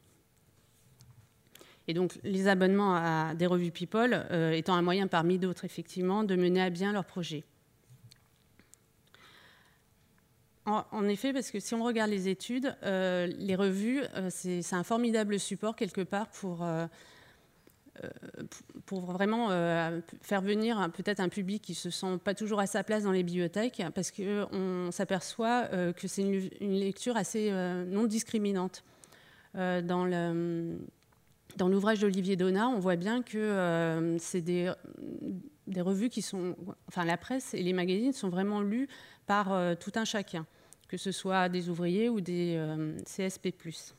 Et donc, les abonnements à des revues People euh, étant un moyen parmi d'autres, effectivement, de mener à bien leur projet. En, en effet, parce que si on regarde les études, euh, les revues, euh, c'est, c'est un formidable support, quelque part, pour, euh, pour vraiment euh, faire venir peut-être un public qui ne se sent pas toujours à sa place dans les bibliothèques, parce qu'on s'aperçoit euh, que c'est une, une lecture assez euh, non discriminante. Euh, dans le... Dans l'ouvrage d'Olivier Donat, on voit bien que euh, c'est des, des revues qui sont... Enfin, la presse et les magazines sont vraiment lus par euh, tout un chacun, que ce soit des ouvriers ou des euh, C S P plus.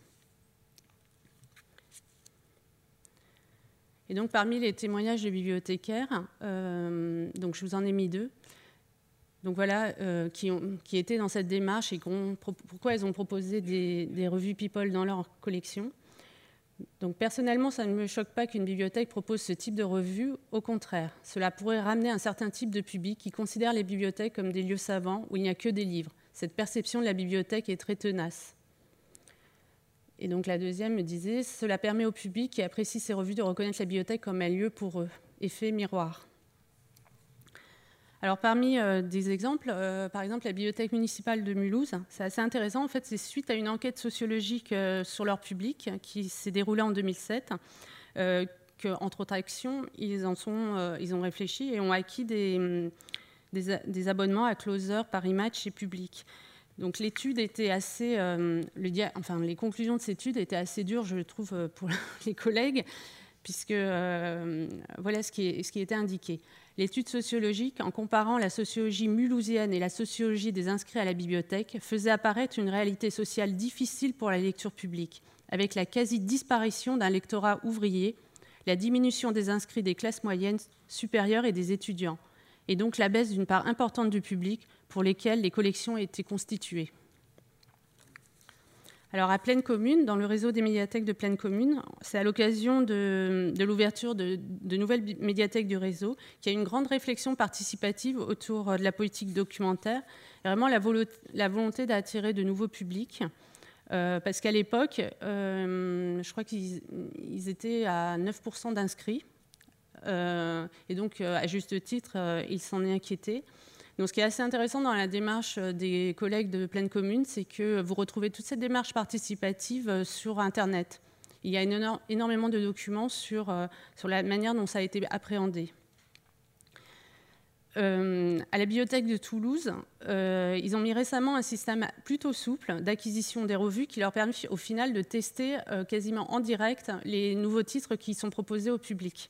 Et donc, parmi les témoignages de bibliothécaires, euh, donc je vous en ai mis deux, donc voilà, euh, qui, ont, qui étaient dans cette démarche et pourquoi elles ont proposé des, des revues People dans leur collection. Donc personnellement, ça ne me choque pas qu'une bibliothèque propose ce type de revue. Au contraire, cela pourrait ramener un certain type de public qui considère les bibliothèques comme des lieux savants où il n'y a que des livres. Cette perception de la bibliothèque est très tenace. Et donc la deuxième me disait, cela permet au public qui apprécie ces revues de reconnaître la bibliothèque comme un lieu pour eux. Effet miroir. Alors parmi euh, des exemples, euh, par exemple la bibliothèque municipale de Mulhouse, c'est assez intéressant. En fait, c'est suite à une enquête sociologique euh, sur leur public qui s'est déroulée en deux mille sept, euh, qu'entre autres actions, ils, en sont, euh, ils ont réfléchi et ont acquis des, des, des abonnements à Closer, Paris Match et Public. Donc l'étude était assez, euh, le dia- enfin les conclusions de cette étude étaient assez dures, je trouve, pour les collègues, puisque euh, voilà ce qui, est, ce qui était indiqué. L'étude sociologique, en comparant la sociologie mulhousienne et la sociologie des inscrits à la bibliothèque, faisait apparaître une réalité sociale difficile pour la lecture publique, avec la quasi-disparition d'un lectorat ouvrier, la diminution des inscrits des classes moyennes supérieures et des étudiants, et donc la baisse d'une part importante du public pour lesquels les collections étaient constituées. Alors à Plaine Commune, dans le réseau des médiathèques de Plaine Commune, c'est à l'occasion de, de l'ouverture de, de nouvelles médiathèques du réseau qu'il y a une grande réflexion participative autour de la politique documentaire et vraiment la, volo- la volonté d'attirer de nouveaux publics. Euh, parce qu'à l'époque, euh, je crois qu'ils ils étaient à neuf pour cent d'inscrits. Euh, et donc, euh, à juste titre, euh, ils s'en est inquiétés. Donc, ce qui est assez intéressant dans la démarche des collègues de Plaine Commune, c'est que vous retrouvez toute cette démarche participative sur Internet. Il y a énorme, énormément de documents sur, euh, sur la manière dont ça a été appréhendé. Euh, à la bibliothèque de Toulouse, euh, ils ont mis récemment un système plutôt souple d'acquisition des revues qui leur permet au final de tester euh, quasiment en direct les nouveaux titres qui sont proposés au public.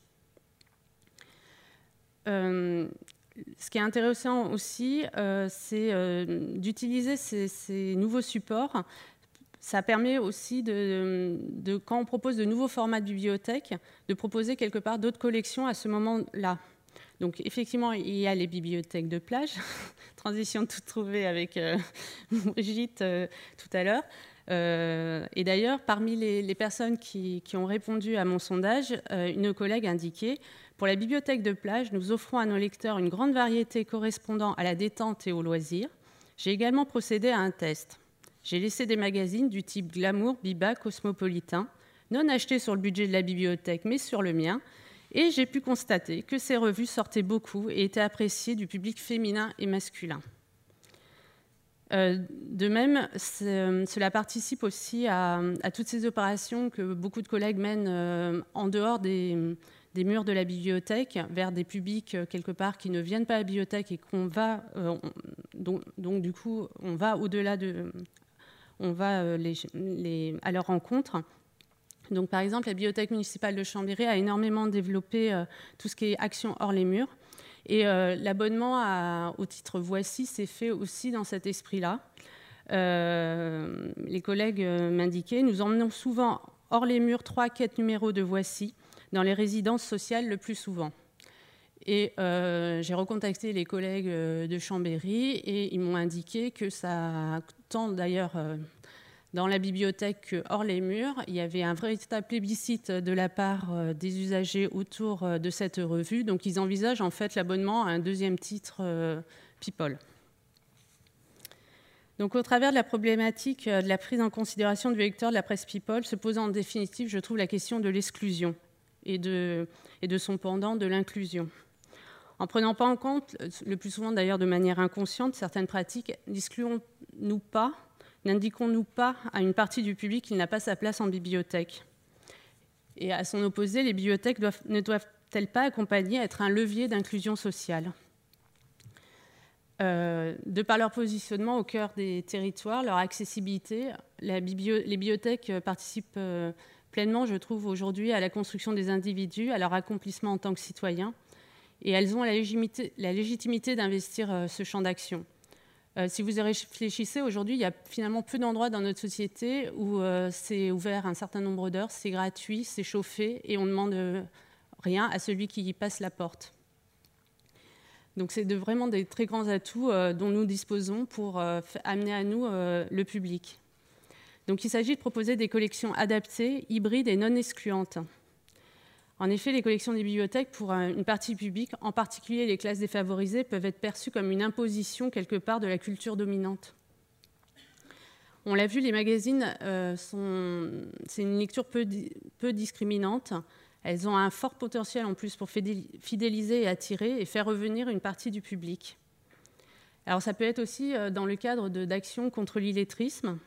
Euh, Ce qui est intéressant aussi, euh, c'est euh, d'utiliser ces, ces nouveaux supports ça permet aussi, de, de, quand on propose de nouveaux formats de bibliothèque, de proposer quelque part d'autres collections à ce moment-là. Donc effectivement, il y a les bibliothèques de plage, transition toute trouvée avec euh, Brigitte euh, tout à l'heure. Euh, et d'ailleurs, parmi les, les personnes qui, qui ont répondu à mon sondage, euh, une collègue indiquait « Pour la bibliothèque de plage, nous offrons à nos lecteurs une grande variété correspondant à la détente et au loisir. J'ai également procédé à un test. J'ai laissé des magazines du type Glamour, Biba, Cosmopolitain, non achetés sur le budget de la bibliothèque, mais sur le mien, et j'ai pu constater que ces revues sortaient beaucoup et étaient appréciées du public féminin et masculin. Euh, de même, cela participe aussi à, à toutes ces opérations que beaucoup de collègues mènent euh, en dehors des, des murs de la bibliothèque, vers des publics euh, quelque part qui ne viennent pas à la bibliothèque et qu'on va, euh, on, donc, donc du coup, on va au-delà de, on va euh, les, les, à leur rencontre. Donc, par exemple, la bibliothèque municipale de Chambéry a énormément développé euh, tout ce qui est action hors les murs. Et euh, l'abonnement au titre Voici s'est fait aussi dans cet esprit-là. Euh, les collègues euh, m'indiquaient, nous emmenons souvent hors les murs trois à quatre numéros de Voici dans les résidences sociales le plus souvent. Et euh, j'ai recontacté les collègues de Chambéry et ils m'ont indiqué que ça tend d'ailleurs... Euh, Dans la bibliothèque hors les murs, il y avait un véritable plébiscite de la part des usagers autour de cette revue. Donc, ils envisagent en fait l'abonnement à un deuxième titre euh, People. Donc, au travers de la problématique de la prise en considération du lecteur de la presse People, se pose en définitive, je trouve, la question de l'exclusion et de, et de son pendant, de l'inclusion. En prenant pas en compte, le plus souvent d'ailleurs de manière inconsciente, certaines pratiques, n'excluons-nous pas N'indiquons-nous pas à une partie du public qu'il n'a pas sa place en bibliothèque? Et à son opposé, les bibliothèques doivent, ne doivent-elles pas accompagner, être un levier d'inclusion sociale? euh, De par leur positionnement au cœur des territoires, leur accessibilité, la biblio- les bibliothèques participent euh, pleinement, je trouve, aujourd'hui à la construction des individus, à leur accomplissement en tant que citoyens, et elles ont la légitimité, la légitimité d'investir euh, ce champ d'action. Euh, si vous y réfléchissez, aujourd'hui, il y a finalement peu d'endroits dans notre société où euh, c'est ouvert un certain nombre d'heures, c'est gratuit, c'est chauffé et on ne demande rien à celui qui y passe la porte. Donc c'est de, vraiment des très grands atouts euh, dont nous disposons pour euh, amener à nous euh, le public. Donc il s'agit de proposer des collections adaptées, hybrides et non excluantes. En effet, les collections des bibliothèques, pour une partie publique, en particulier les classes défavorisées, peuvent être perçues comme une imposition quelque part de la culture dominante. On l'a vu, les magazines, euh, sont, c'est une lecture peu, peu discriminante. Elles ont un fort potentiel en plus pour fidéliser et attirer et faire revenir une partie du public. Alors ça peut être aussi dans le cadre de, d'actions contre l'illettrisme.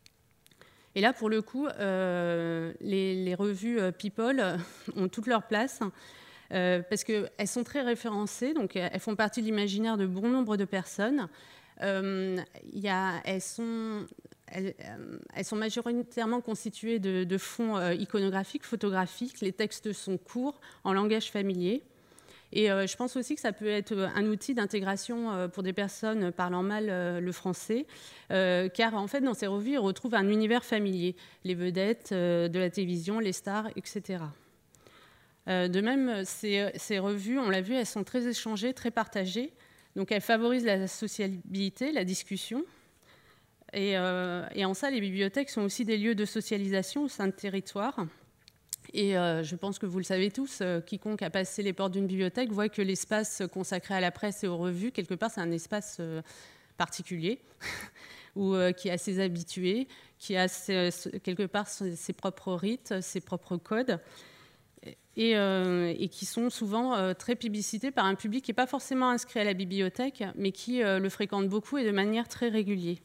Et là, pour le coup, euh, les, les revues People ont toute leur place euh, parce qu'elles sont très référencées, donc elles font partie de l'imaginaire de bon nombre de personnes. Euh, y a, elles, sont, elles, elles sont majoritairement constituées de, de fonds euh, iconographiques, photographiques. Les textes sont courts, en langage familier. Et euh, je pense aussi que ça peut être un outil d'intégration euh, pour des personnes parlant mal euh, le français, euh, car en fait, dans ces revues, ils retrouvent un univers familier, les vedettes euh, de la télévision, les stars, et cetera. Euh, de même, ces, ces revues, on l'a vu, elles sont très échangées, très partagées, donc elles favorisent la sociabilité, la discussion. Et, euh, et en ça, les bibliothèques sont aussi des lieux de socialisation au sein de territoires. Et euh, je pense que vous le savez tous, euh, quiconque a passé les portes d'une bibliothèque voit que l'espace consacré à la presse et aux revues, quelque part, c'est un espace euh, particulier, ou euh, qui a ses habitués, qui a ses, quelque part ses propres rites, ses propres codes, et, euh, et qui sont souvent euh, très publicités par un public qui n'est pas forcément inscrit à la bibliothèque, mais qui euh, le fréquente beaucoup et de manière très régulière.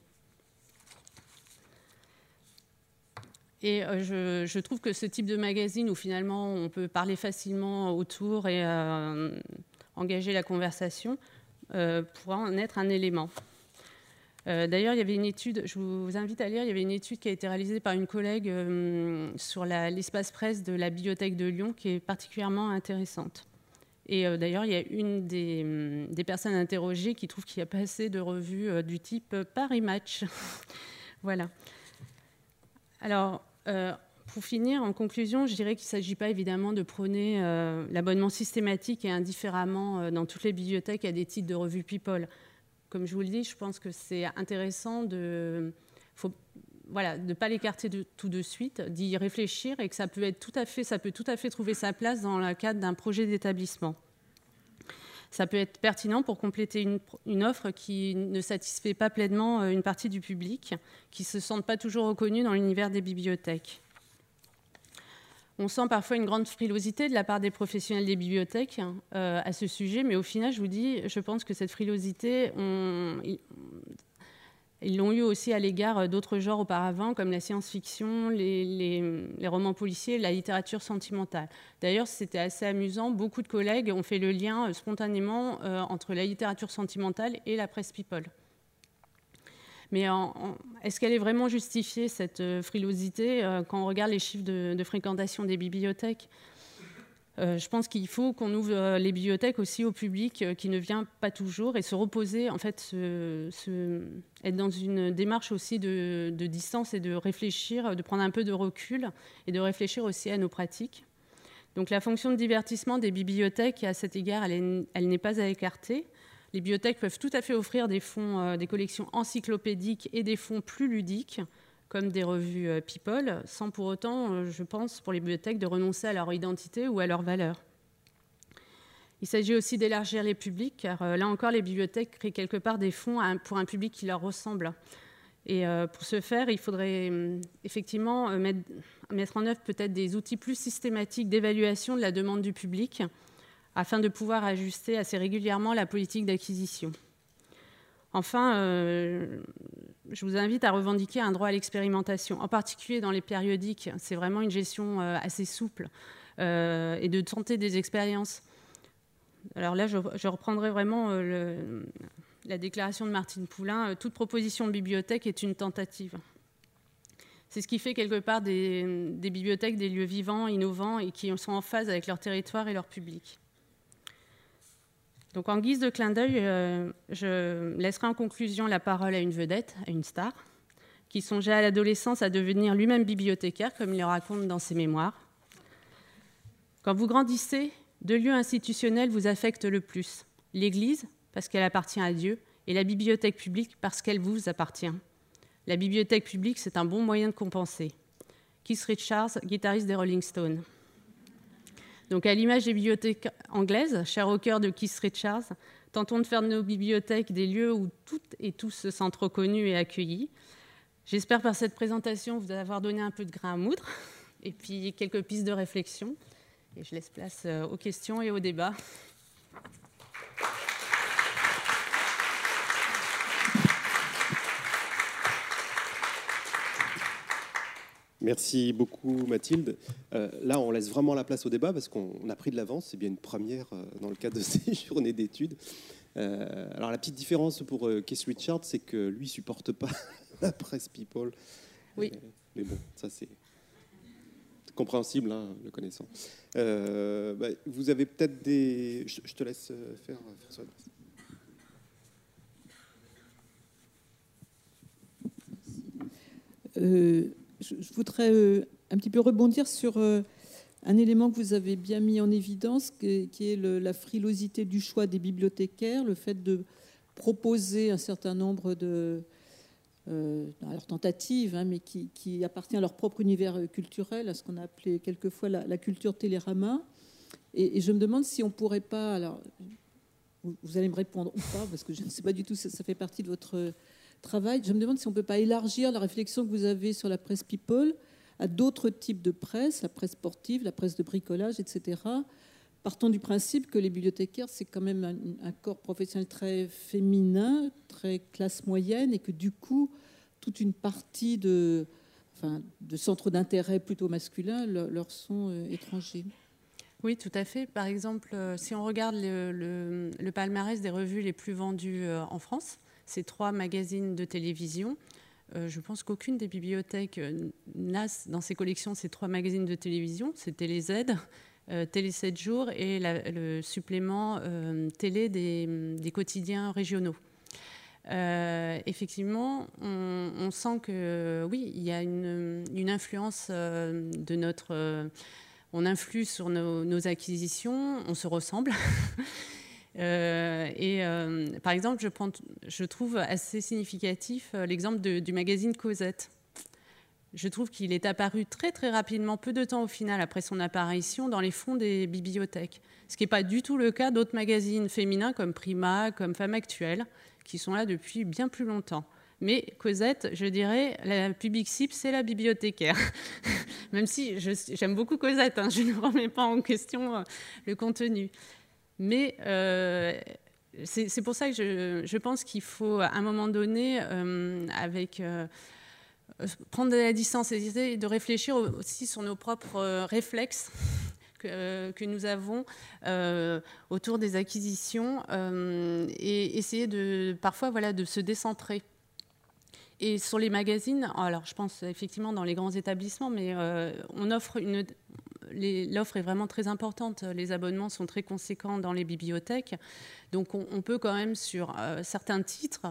Et je, je trouve que ce type de magazine où finalement on peut parler facilement autour et euh, engager la conversation euh, pourra en être un élément. Euh, d'ailleurs, il y avait une étude, je vous invite à lire, il y avait une étude qui a été réalisée par une collègue euh, sur la, l'espace presse de la bibliothèque de Lyon qui est particulièrement intéressante. Et euh, d'ailleurs, il y a une des, des personnes interrogées qui trouve qu'il n'y a pas assez de revues euh, du type Paris Match. Voilà. Alors, euh, pour finir, en conclusion, je dirais qu'il ne s'agit pas évidemment de prôner euh, l'abonnement systématique et indifféremment euh, dans toutes les bibliothèques à des titres de revues People. Comme je vous le dis, je pense que c'est intéressant de faut, voilà, de ne pas l'écarter de, tout de suite, d'y réfléchir et que ça peut, être tout à fait, ça peut tout à fait trouver sa place dans le cadre d'un projet d'établissement. Ça peut être pertinent pour compléter une, une offre qui ne satisfait pas pleinement une partie du public, qui ne se sentent pas toujours reconnus dans l'univers des bibliothèques. On sent parfois une grande frilosité de la part des professionnels des bibliothèques euh, à ce sujet, mais au final, je vous dis, je pense que cette frilosité, on, ils l'ont eu aussi à l'égard d'autres genres auparavant, comme la science-fiction, les, les, les romans policiers, la littérature sentimentale. D'ailleurs, c'était assez amusant. Beaucoup de collègues ont fait le lien euh, spontanément euh, entre la littérature sentimentale et la presse People. Mais en, en, est-ce qu'elle est vraiment justifiée, cette euh, frilosité, euh, quand on regarde les chiffres de, de fréquentation des bibliothèques ? Euh, je pense qu'il faut qu'on ouvre euh, les bibliothèques aussi au public euh, qui ne vient pas toujours et se reposer, en fait, se, se, être dans une démarche aussi de, de distance et de réfléchir, de prendre un peu de recul et de réfléchir aussi à nos pratiques. Donc la fonction de divertissement des bibliothèques, à cet égard, elle, est, elle n'est pas à écarter. Les bibliothèques peuvent tout à fait offrir des fonds, euh, des collections encyclopédiques et des fonds plus ludiques, comme des revues euh, People, sans pour autant, euh, je pense, pour les bibliothèques, de renoncer à leur identité ou à leurs valeurs. Il s'agit aussi d'élargir les publics, car euh, là encore, les bibliothèques créent quelque part des fonds à un, pour un public qui leur ressemble. Et euh, pour ce faire, il faudrait euh, effectivement euh, mettre, mettre en œuvre peut-être des outils plus systématiques d'évaluation de la demande du public, afin de pouvoir ajuster assez régulièrement la politique d'acquisition. Enfin, euh, je vous invite à revendiquer un droit à l'expérimentation, en particulier dans les périodiques. C'est vraiment une gestion euh, assez souple euh, et de tenter des expériences. Alors là, je, je reprendrai vraiment euh, le, la déclaration de Martine Poulain. Toute proposition de bibliothèque est une tentative. C'est ce qui fait quelque part des, des bibliothèques des lieux vivants, innovants et qui sont en phase avec leur territoire et leur public. Donc, en guise de clin d'œil, euh, je laisserai en conclusion la parole à une vedette, à une star, qui songeait à l'adolescence à devenir lui-même bibliothécaire, comme il le raconte dans ses mémoires. Quand vous grandissez, deux lieux institutionnels vous affectent le plus. L'Église, parce qu'elle appartient à Dieu, et la bibliothèque publique, parce qu'elle vous appartient. La bibliothèque publique, c'est un bon moyen de compenser. Keith Richards, guitariste des Rolling Stones. Donc, à l'image des bibliothèques anglaises, chères au cœur de Keith Richards, tentons de faire de nos bibliothèques des lieux où toutes et tous se sentent reconnus et accueillis. J'espère par cette présentation vous avoir donné un peu de grain à moudre et puis quelques pistes de réflexion. Et je laisse place aux questions et au débat. Merci beaucoup Mathilde. Euh, là, on laisse vraiment la place au débat parce qu'on a pris de l'avance. C'est bien une première euh, dans le cadre de ces journées d'études. Euh, alors la petite différence pour euh, Keith Richards, c'est que lui supporte pas la presse People. Oui. Euh, mais bon, ça c'est compréhensible, hein, le connaissant. Euh, bah, vous avez peut-être des... Je, je te laisse faire, François. Euh... Je voudrais euh, un petit peu rebondir sur euh, un élément que vous avez bien mis en évidence, qui est le, la frilosité du choix des bibliothécaires, le fait de proposer un certain nombre de euh, alors tentatives, hein, mais qui, qui appartient à leur propre univers culturel, à ce qu'on a appelé quelquefois la, la culture télérama. Et, et je me demande si on ne pourrait pas... Alors, vous allez me répondre ou pas, parce que je ne sais pas du tout si ça fait partie de votre... travail. Je me demande si on ne peut pas élargir la réflexion que vous avez sur la presse People à d'autres types de presse, la presse sportive, la presse de bricolage, et cetera. Partons du principe que les bibliothécaires, c'est quand même un, un corps professionnel très féminin, très classe moyenne, et que du coup, toute une partie de, enfin, de centres d'intérêt plutôt masculins leur, leur sont euh, étrangers. Oui, tout à fait. Par exemple, euh, si on regarde le, le, le palmarès des revues les plus vendues euh, en France, ces trois magazines de télévision. Euh, je pense qu'aucune des bibliothèques euh, n'a dans ses collections ces trois magazines de télévision. C'est Télé Z, euh, Télé sept jours et la, le supplément euh, télé des, des quotidiens régionaux. euh, effectivement, on, on sent que oui, il y a une, une influence euh, de notre... Euh, on influe sur nos, nos acquisitions, on se ressemble. euh, et euh, par exemple, je, prends, je trouve assez significatif euh, l'exemple de, du magazine Cosette. Je trouve qu'il est apparu très très rapidement, peu de temps au final après son apparition, dans les fonds des bibliothèques. Ce qui n'est pas du tout le cas d'autres magazines féminins comme Prima, comme Femmes Actuelles, qui sont là depuis bien plus longtemps. Mais Cosette, je dirais, la public cible, c'est la bibliothécaire. Même si je, j'aime beaucoup Cosette, hein, je ne remets pas en question euh, le contenu. Mais euh, c'est, c'est pour ça que je, je pense qu'il faut, à un moment donné, euh, avec... Euh, prendre de la distance et de réfléchir aussi sur nos propres euh, réflexes que, euh, que nous avons euh, autour des acquisitions euh, et essayer de, parfois voilà, de se décentrer. Et sur les magazines, alors je pense effectivement dans les grands établissements, mais euh, on offre une, les, l'offre est vraiment très importante. Les abonnements sont très conséquents dans les bibliothèques. Donc on, on peut quand même sur euh, certains titres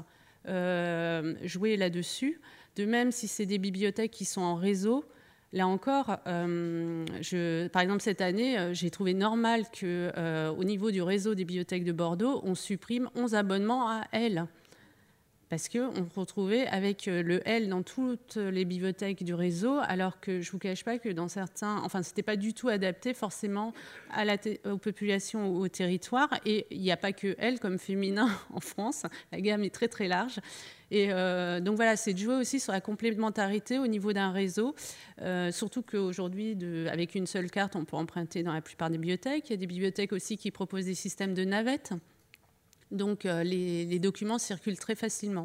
euh, jouer là-dessus. De même, si c'est des bibliothèques qui sont en réseau, là encore, euh, je, par exemple, cette année, euh, j'ai trouvé normal qu'au euh, niveau du réseau des bibliothèques de Bordeaux, on supprime onze abonnements à L. Parce qu'on se retrouvait avec le L dans toutes les bibliothèques du réseau, alors que je ne vous cache pas que dans certains... Enfin, ce n'était pas du tout adapté forcément à la t- aux populations, au territoire. Et il n'y a pas que L comme féminin en France. La gamme est très, très large. Et euh, donc voilà, c'est de jouer aussi sur la complémentarité au niveau d'un réseau. Euh, surtout qu'aujourd'hui, de, avec une seule carte, on peut emprunter dans la plupart des bibliothèques. Il y a des bibliothèques aussi qui proposent des systèmes de navettes. Donc euh, les, les documents circulent très facilement.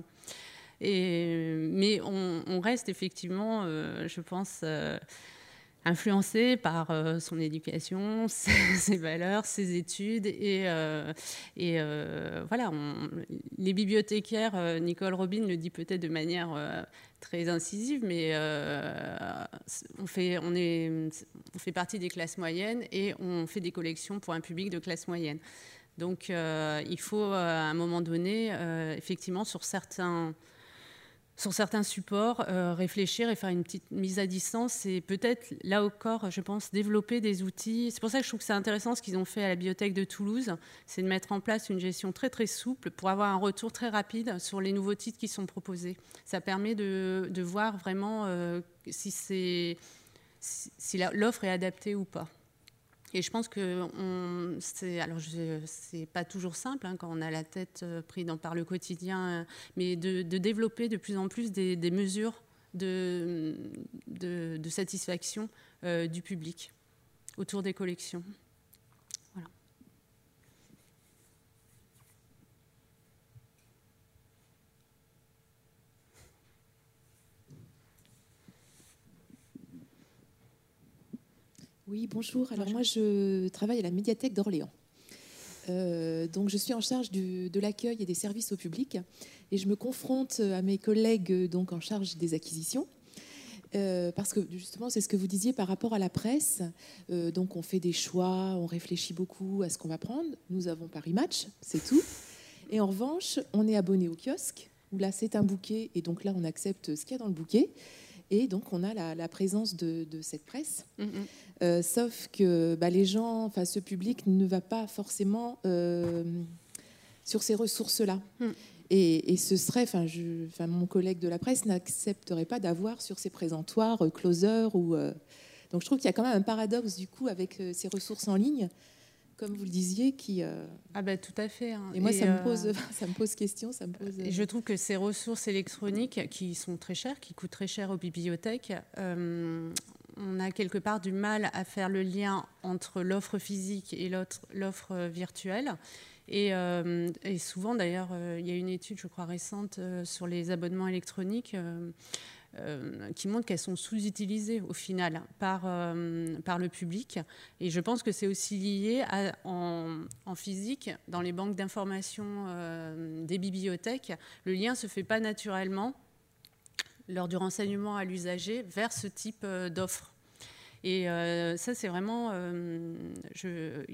Et, mais on, on reste effectivement, euh, je pense, euh, influencé par euh, son éducation, ses, ses valeurs, ses études. Et, euh, et euh, voilà, on, les bibliothécaires, euh, Nicole Robin le dit peut-être de manière euh, très incisive, mais euh, on, fait, on, est, on fait partie des classes moyennes et on fait des collections pour un public de classe moyenne. Donc, euh, il faut, euh, à un moment donné, euh, effectivement, sur certains, sur certains supports, euh, réfléchir et faire une petite mise à distance et peut-être, là encore, je pense, développer des outils. C'est pour ça que je trouve que c'est intéressant ce qu'ils ont fait à la bibliothèque de Toulouse, c'est de mettre en place une gestion très, très souple pour avoir un retour très rapide sur les nouveaux titres qui sont proposés. Ça permet de, de voir vraiment euh, si, c'est, si, si la, l'offre est adaptée ou pas. Et je pense que on, c'est, alors je, c'est pas toujours simple hein, quand on a la tête euh, prise dans, par le quotidien, euh, mais de, de développer de plus en plus des, des mesures de, de, de satisfaction euh, du public autour des collections. Voilà. Oui, bonjour. Alors moi, je travaille à la médiathèque d'Orléans. Euh, donc, je suis en charge du, de l'accueil et des services au public. Et je me confronte à mes collègues donc, en charge des acquisitions. Euh, parce que justement, c'est ce que vous disiez par rapport à la presse. Euh, donc, on fait des choix, on réfléchit beaucoup à ce qu'on va prendre. Nous avons Paris Match, c'est tout. Et en revanche, on est abonné au kiosque, où là, c'est un bouquet. Et donc là, on accepte ce qu'il y a dans le bouquet. Et donc, on a la, la présence de, de cette presse. Mm-hmm. Euh, sauf que bah, les gens, enfin, ce public ne va pas forcément euh, sur ces ressources-là. Mm. Et, et ce serait, enfin, je, enfin, mon collègue de la presse n'accepterait pas d'avoir sur ses présentoirs euh, Closer ou. Euh... Donc, je trouve qu'il y a quand même un paradoxe du coup avec euh, ces ressources en ligne, comme vous le disiez, qui. Euh... Ah ben tout à fait. Hein. Et moi, et ça euh... me pose, ça me pose question, ça me pose. Et je trouve que ces ressources électroniques, qui sont très chères, qui coûtent très cher aux bibliothèques. Euh... On a quelque part du mal à faire le lien entre l'offre physique et l'autre, l'offre virtuelle. Et, euh, et souvent, d'ailleurs, euh, il y a une étude, je crois, récente euh, sur les abonnements électroniques euh, euh, qui montre qu'elles sont sous-utilisées au final par, euh, par le public. Et je pense que c'est aussi lié à, en, en physique, dans les banques d'information euh, des bibliothèques, le lien ne se fait pas naturellement lors du renseignement à l'usager vers ce type euh, d'offre. Et euh, ça, c'est vraiment... Euh, je,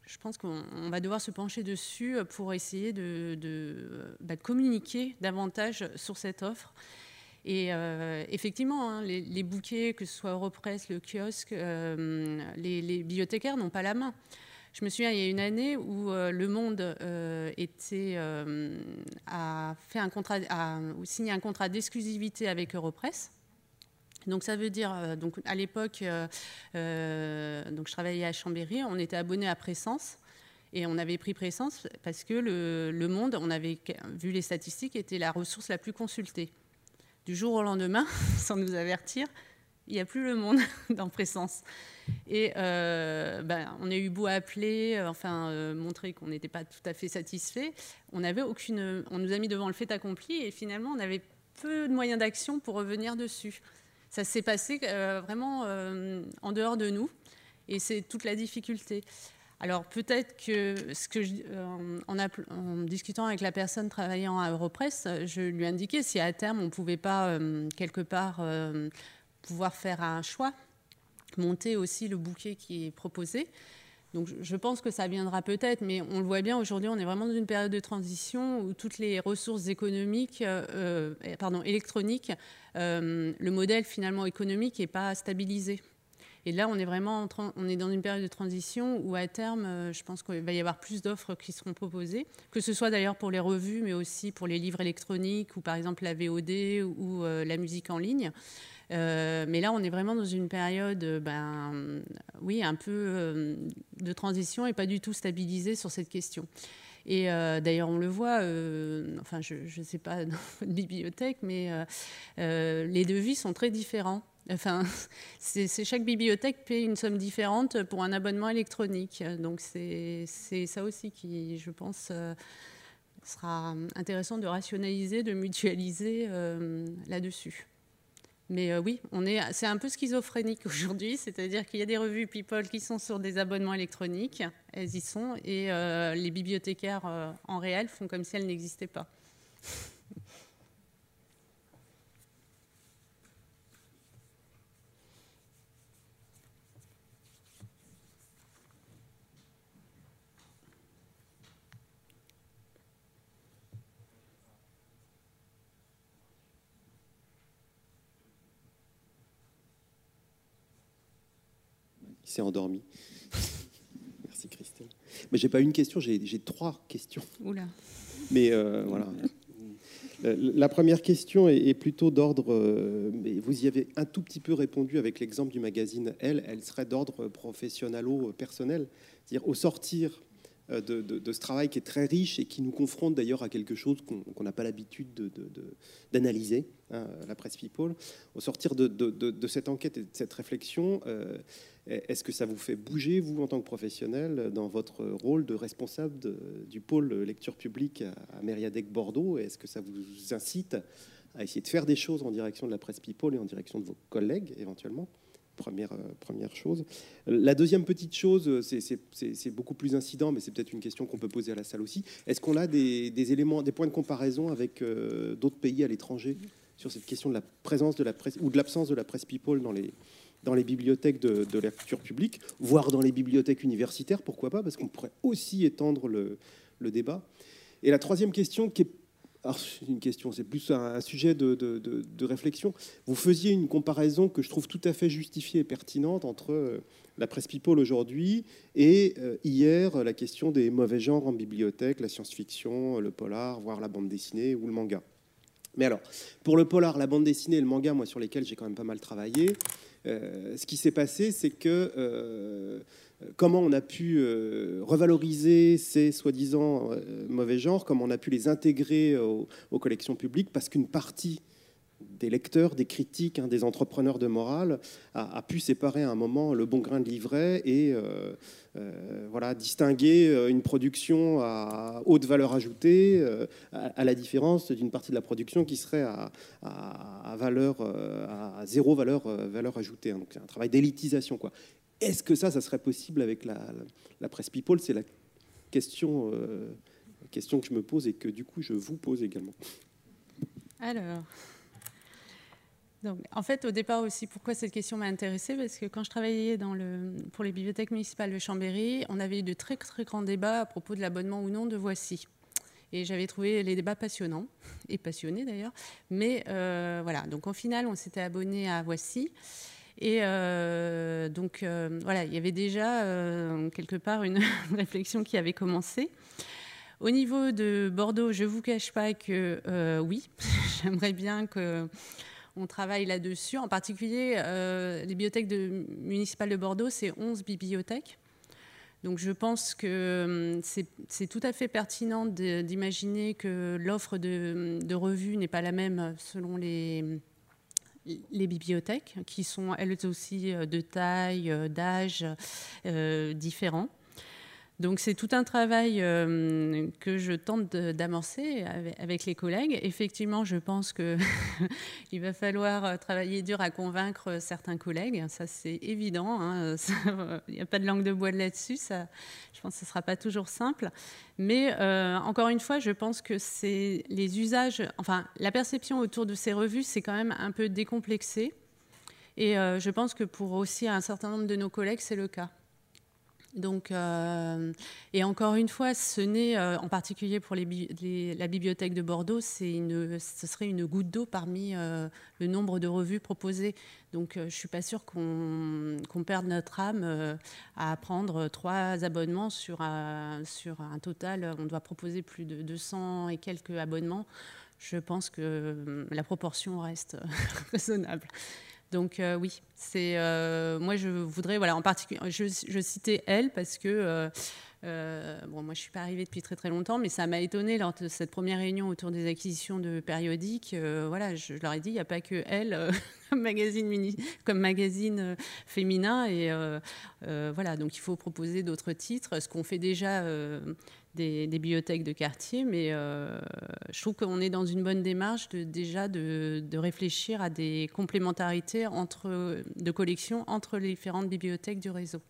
je pense qu'on va devoir se pencher dessus pour essayer de, de, bah, de communiquer davantage sur cette offre. Et euh, effectivement, hein, les, les bouquets, que ce soit Europresse, le kiosque, euh, les, les bibliothécaires n'ont pas la main. Je me souviens, il y a une année où euh, Le Monde euh, était, euh, a, fait un contrat, a signé un contrat d'exclusivité avec Europresse. Donc ça veut dire, euh, donc à l'époque, euh, euh, donc je travaillais à Chambéry, on était abonné à Présence. Et on avait pris Présence parce que le, le Monde, on avait vu les statistiques, était la ressource la plus consultée. Du jour au lendemain, sans nous avertir, il n'y a plus Le Monde dans Présence. Et euh, ben, on a eu beau appeler, euh, enfin euh, montrer qu'on n'était pas tout à fait satisfait. On avait aucune, on nous a mis devant le fait accompli et finalement on avait peu de moyens d'action pour revenir dessus. Ça s'est passé euh, vraiment euh, en dehors de nous et c'est toute la difficulté. Alors peut-être que, ce que je, euh, en, en discutant avec la personne travaillant à Europresse, je lui indiquais si à terme on ne pouvait pas euh, quelque part euh, pouvoir faire un choix, monter aussi le bouquet qui est proposé. Donc je pense que ça viendra peut-être, mais on le voit bien aujourd'hui, on est vraiment dans une période de transition où toutes les ressources économiques, euh, pardon, électroniques, euh, le modèle finalement économique n'est pas stabilisé. Et là, on est vraiment en tra- on est dans une période de transition où, à terme, euh, je pense qu'il va y avoir plus d'offres qui seront proposées, que ce soit d'ailleurs pour les revues, mais aussi pour les livres électroniques ou, par exemple, la V O D ou euh, la musique en ligne. Euh, mais là, on est vraiment dans une période, ben, oui, un peu euh, de transition et pas du tout stabilisée sur cette question. Et euh, d'ailleurs, on le voit, euh, enfin, je ne sais pas dans votre bibliothèque, mais euh, euh, les devis sont très différents. Enfin, c'est, c'est chaque bibliothèque paie une somme différente pour un abonnement électronique. Donc, c'est, c'est ça aussi qui, je pense, euh, sera intéressant de rationaliser, de mutualiser euh, là-dessus. Mais euh, oui, on est, c'est un peu schizophrénique aujourd'hui, c'est-à-dire qu'il y a des revues People qui sont sur des abonnements électroniques, elles y sont, et euh, les bibliothécaires euh, en réel font comme si elles n'existaient pas. Il s'est endormi. Merci Christelle. Mais j'ai pas une question, j'ai, j'ai trois questions. Oula. Mais euh, voilà. La première question est, est plutôt d'ordre. Euh, mais vous y avez un tout petit peu répondu avec l'exemple du magazine Elle. Elle serait d'ordre professionnalo-personnel, c'est-à-dire au sortir de, de, de ce travail qui est très riche et qui nous confronte d'ailleurs à quelque chose qu'on, qu'on n'a pas l'habitude de, de, de, d'analyser, hein, la presse People. Au sortir de, de, de, de cette enquête et de cette réflexion. Euh, Est-ce que ça vous fait bouger, vous, en tant que professionnel, dans votre rôle de responsable de, du pôle lecture publique à, à Mériadec Bordeaux? Est-ce que ça vous incite à essayer de faire des choses en direction de la presse People et en direction de vos collègues, éventuellement? Première, euh, première chose. La deuxième petite chose, c'est, c'est, c'est, c'est beaucoup plus incident, mais c'est peut-être une question qu'on peut poser à la salle aussi. Est-ce qu'on a des, des éléments, des points de comparaison avec euh, d'autres pays à l'étranger sur cette question de la présence de la presse ou de l'absence de la presse People dans les dans les bibliothèques de, de lecture publique, voire dans les bibliothèques universitaires, pourquoi pas, parce qu'on pourrait aussi étendre le, le débat. Et la troisième question, qui est alors, c'est une question, c'est plus un, un sujet de, de, de, de réflexion. Vous faisiez une comparaison que je trouve tout à fait justifiée et pertinente entre euh, la presse People aujourd'hui et euh, hier, la question des mauvais genres en bibliothèque, la science-fiction, le polar, voire la bande dessinée ou le manga. Mais alors, pour le polar, la bande dessinée et le manga, moi, sur lesquels j'ai quand même pas mal travaillé, Euh, ce qui s'est passé, c'est que euh, comment on a pu euh, revaloriser ces soi-disant euh, mauvais genres, comment on a pu les intégrer aux, aux collections publiques, parce qu'une partie des lecteurs, des critiques, hein, des entrepreneurs de morale a, a pu séparer à un moment le bon grain de l'ivraie et euh, euh, voilà, distinguer une production à haute valeur ajoutée euh, à, à la différence d'une partie de la production qui serait à, à, à, valeur, à zéro valeur, valeur ajoutée. Donc c'est un travail d'élitisation, quoi. Est-ce que ça, ça serait possible avec la, la, la presse People? C'est la question, euh, la question que je me pose et que du coup je vous pose également. Alors... Donc, en fait, au départ aussi, pourquoi cette question m'a intéressée? Parce que quand je travaillais dans le, pour les bibliothèques municipales de Chambéry, on avait eu de très, très grands débats à propos de l'abonnement ou non de Voici. Et j'avais trouvé les débats passionnants, et passionnés d'ailleurs. Mais euh, voilà, donc au final, on s'était abonné à Voici. Et euh, donc, euh, voilà, il y avait déjà euh, quelque part une réflexion qui avait commencé. Au niveau de Bordeaux, je ne vous cache pas que euh, oui, j'aimerais bien que... on travaille là-dessus. En particulier, euh, les bibliothèques de, municipales de Bordeaux, c'est onze bibliothèques. Donc je pense que c'est, c'est tout à fait pertinent de, d'imaginer que l'offre de, de revues n'est pas la même selon les, les bibliothèques, qui sont elles aussi de taille, d'âge euh, différents. Donc c'est tout un travail euh, que je tente de, d'amorcer avec, avec les collègues. Effectivement, je pense qu'il va falloir travailler dur à convaincre certains collègues. Ça, c'est évident. Hein. Il n'y a pas de langue de bois là-dessus. Ça, je pense que ce ne sera pas toujours simple. Mais euh, encore une fois, je pense que c'est les usages... Enfin, la perception autour de ces revues, c'est quand même un peu décomplexé. Et euh, je pense que pour aussi un certain nombre de nos collègues, c'est le cas. Donc, euh, et encore une fois, ce n'est, euh, en particulier pour les, les, la bibliothèque de Bordeaux, c'est une, ce serait une goutte d'eau parmi euh, le nombre de revues proposées. Donc, euh, je ne suis pas sûre qu'on, qu'on perde notre âme euh, à prendre trois abonnements sur un, sur un total. On doit proposer plus de deux cents et quelques abonnements. Je pense que la proportion reste raisonnable. Donc euh, oui, c'est euh, moi je voudrais voilà en particulier je, je citais Elle parce que euh, euh, bon moi je suis pas arrivée depuis très très longtemps, mais ça m'a étonnée lors de cette première réunion autour des acquisitions de périodiques. Euh, voilà, je, je leur ai dit il n'y a pas que Elle euh, comme magazine mini, comme magazine euh, féminin et euh, euh, voilà, donc il faut proposer d'autres titres, ce qu'on fait déjà. Euh, Des, des bibliothèques de quartier, mais euh, je trouve qu'on est dans une bonne démarche de, déjà de, de réfléchir à des complémentarités entre, de collections entre les différentes bibliothèques du réseau.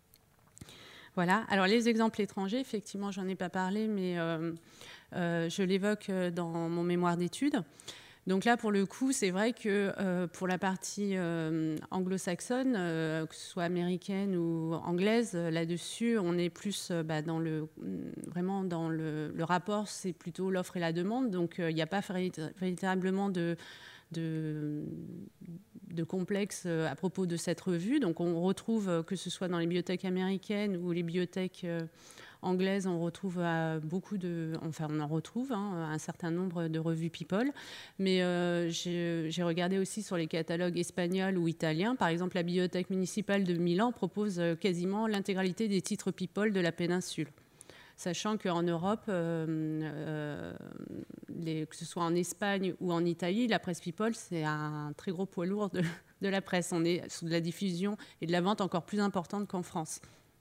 Voilà. Alors les exemples étrangers, effectivement, j'en ai pas parlé, mais euh, euh, je l'évoque dans mon mémoire d'études. Donc là, pour le coup, c'est vrai que euh, pour la partie euh, anglo-saxonne, euh, que ce soit américaine ou anglaise, euh, là-dessus, on est plus euh, bah, dans le, vraiment dans le, le rapport, c'est plutôt l'offre et la demande. Donc il euh, n'y a pas véritablement de, de, de complexe à propos de cette revue. Donc on retrouve, que ce soit dans les bibliothèques américaines ou les bibliothèques... Euh, anglaise, on retrouve euh, beaucoup de, enfin on en retrouve hein, un certain nombre de revues People, mais euh, j'ai, j'ai regardé aussi sur les catalogues espagnols ou italiens. Par exemple, la bibliothèque municipale de Milan propose euh, quasiment l'intégralité des titres People de la péninsule, sachant qu'en Europe, euh, euh, les, que ce soit en Espagne ou en Italie, la presse People, c'est un très gros poids lourd de, de la presse. On est sur de la diffusion et de la vente encore plus importante qu'en France.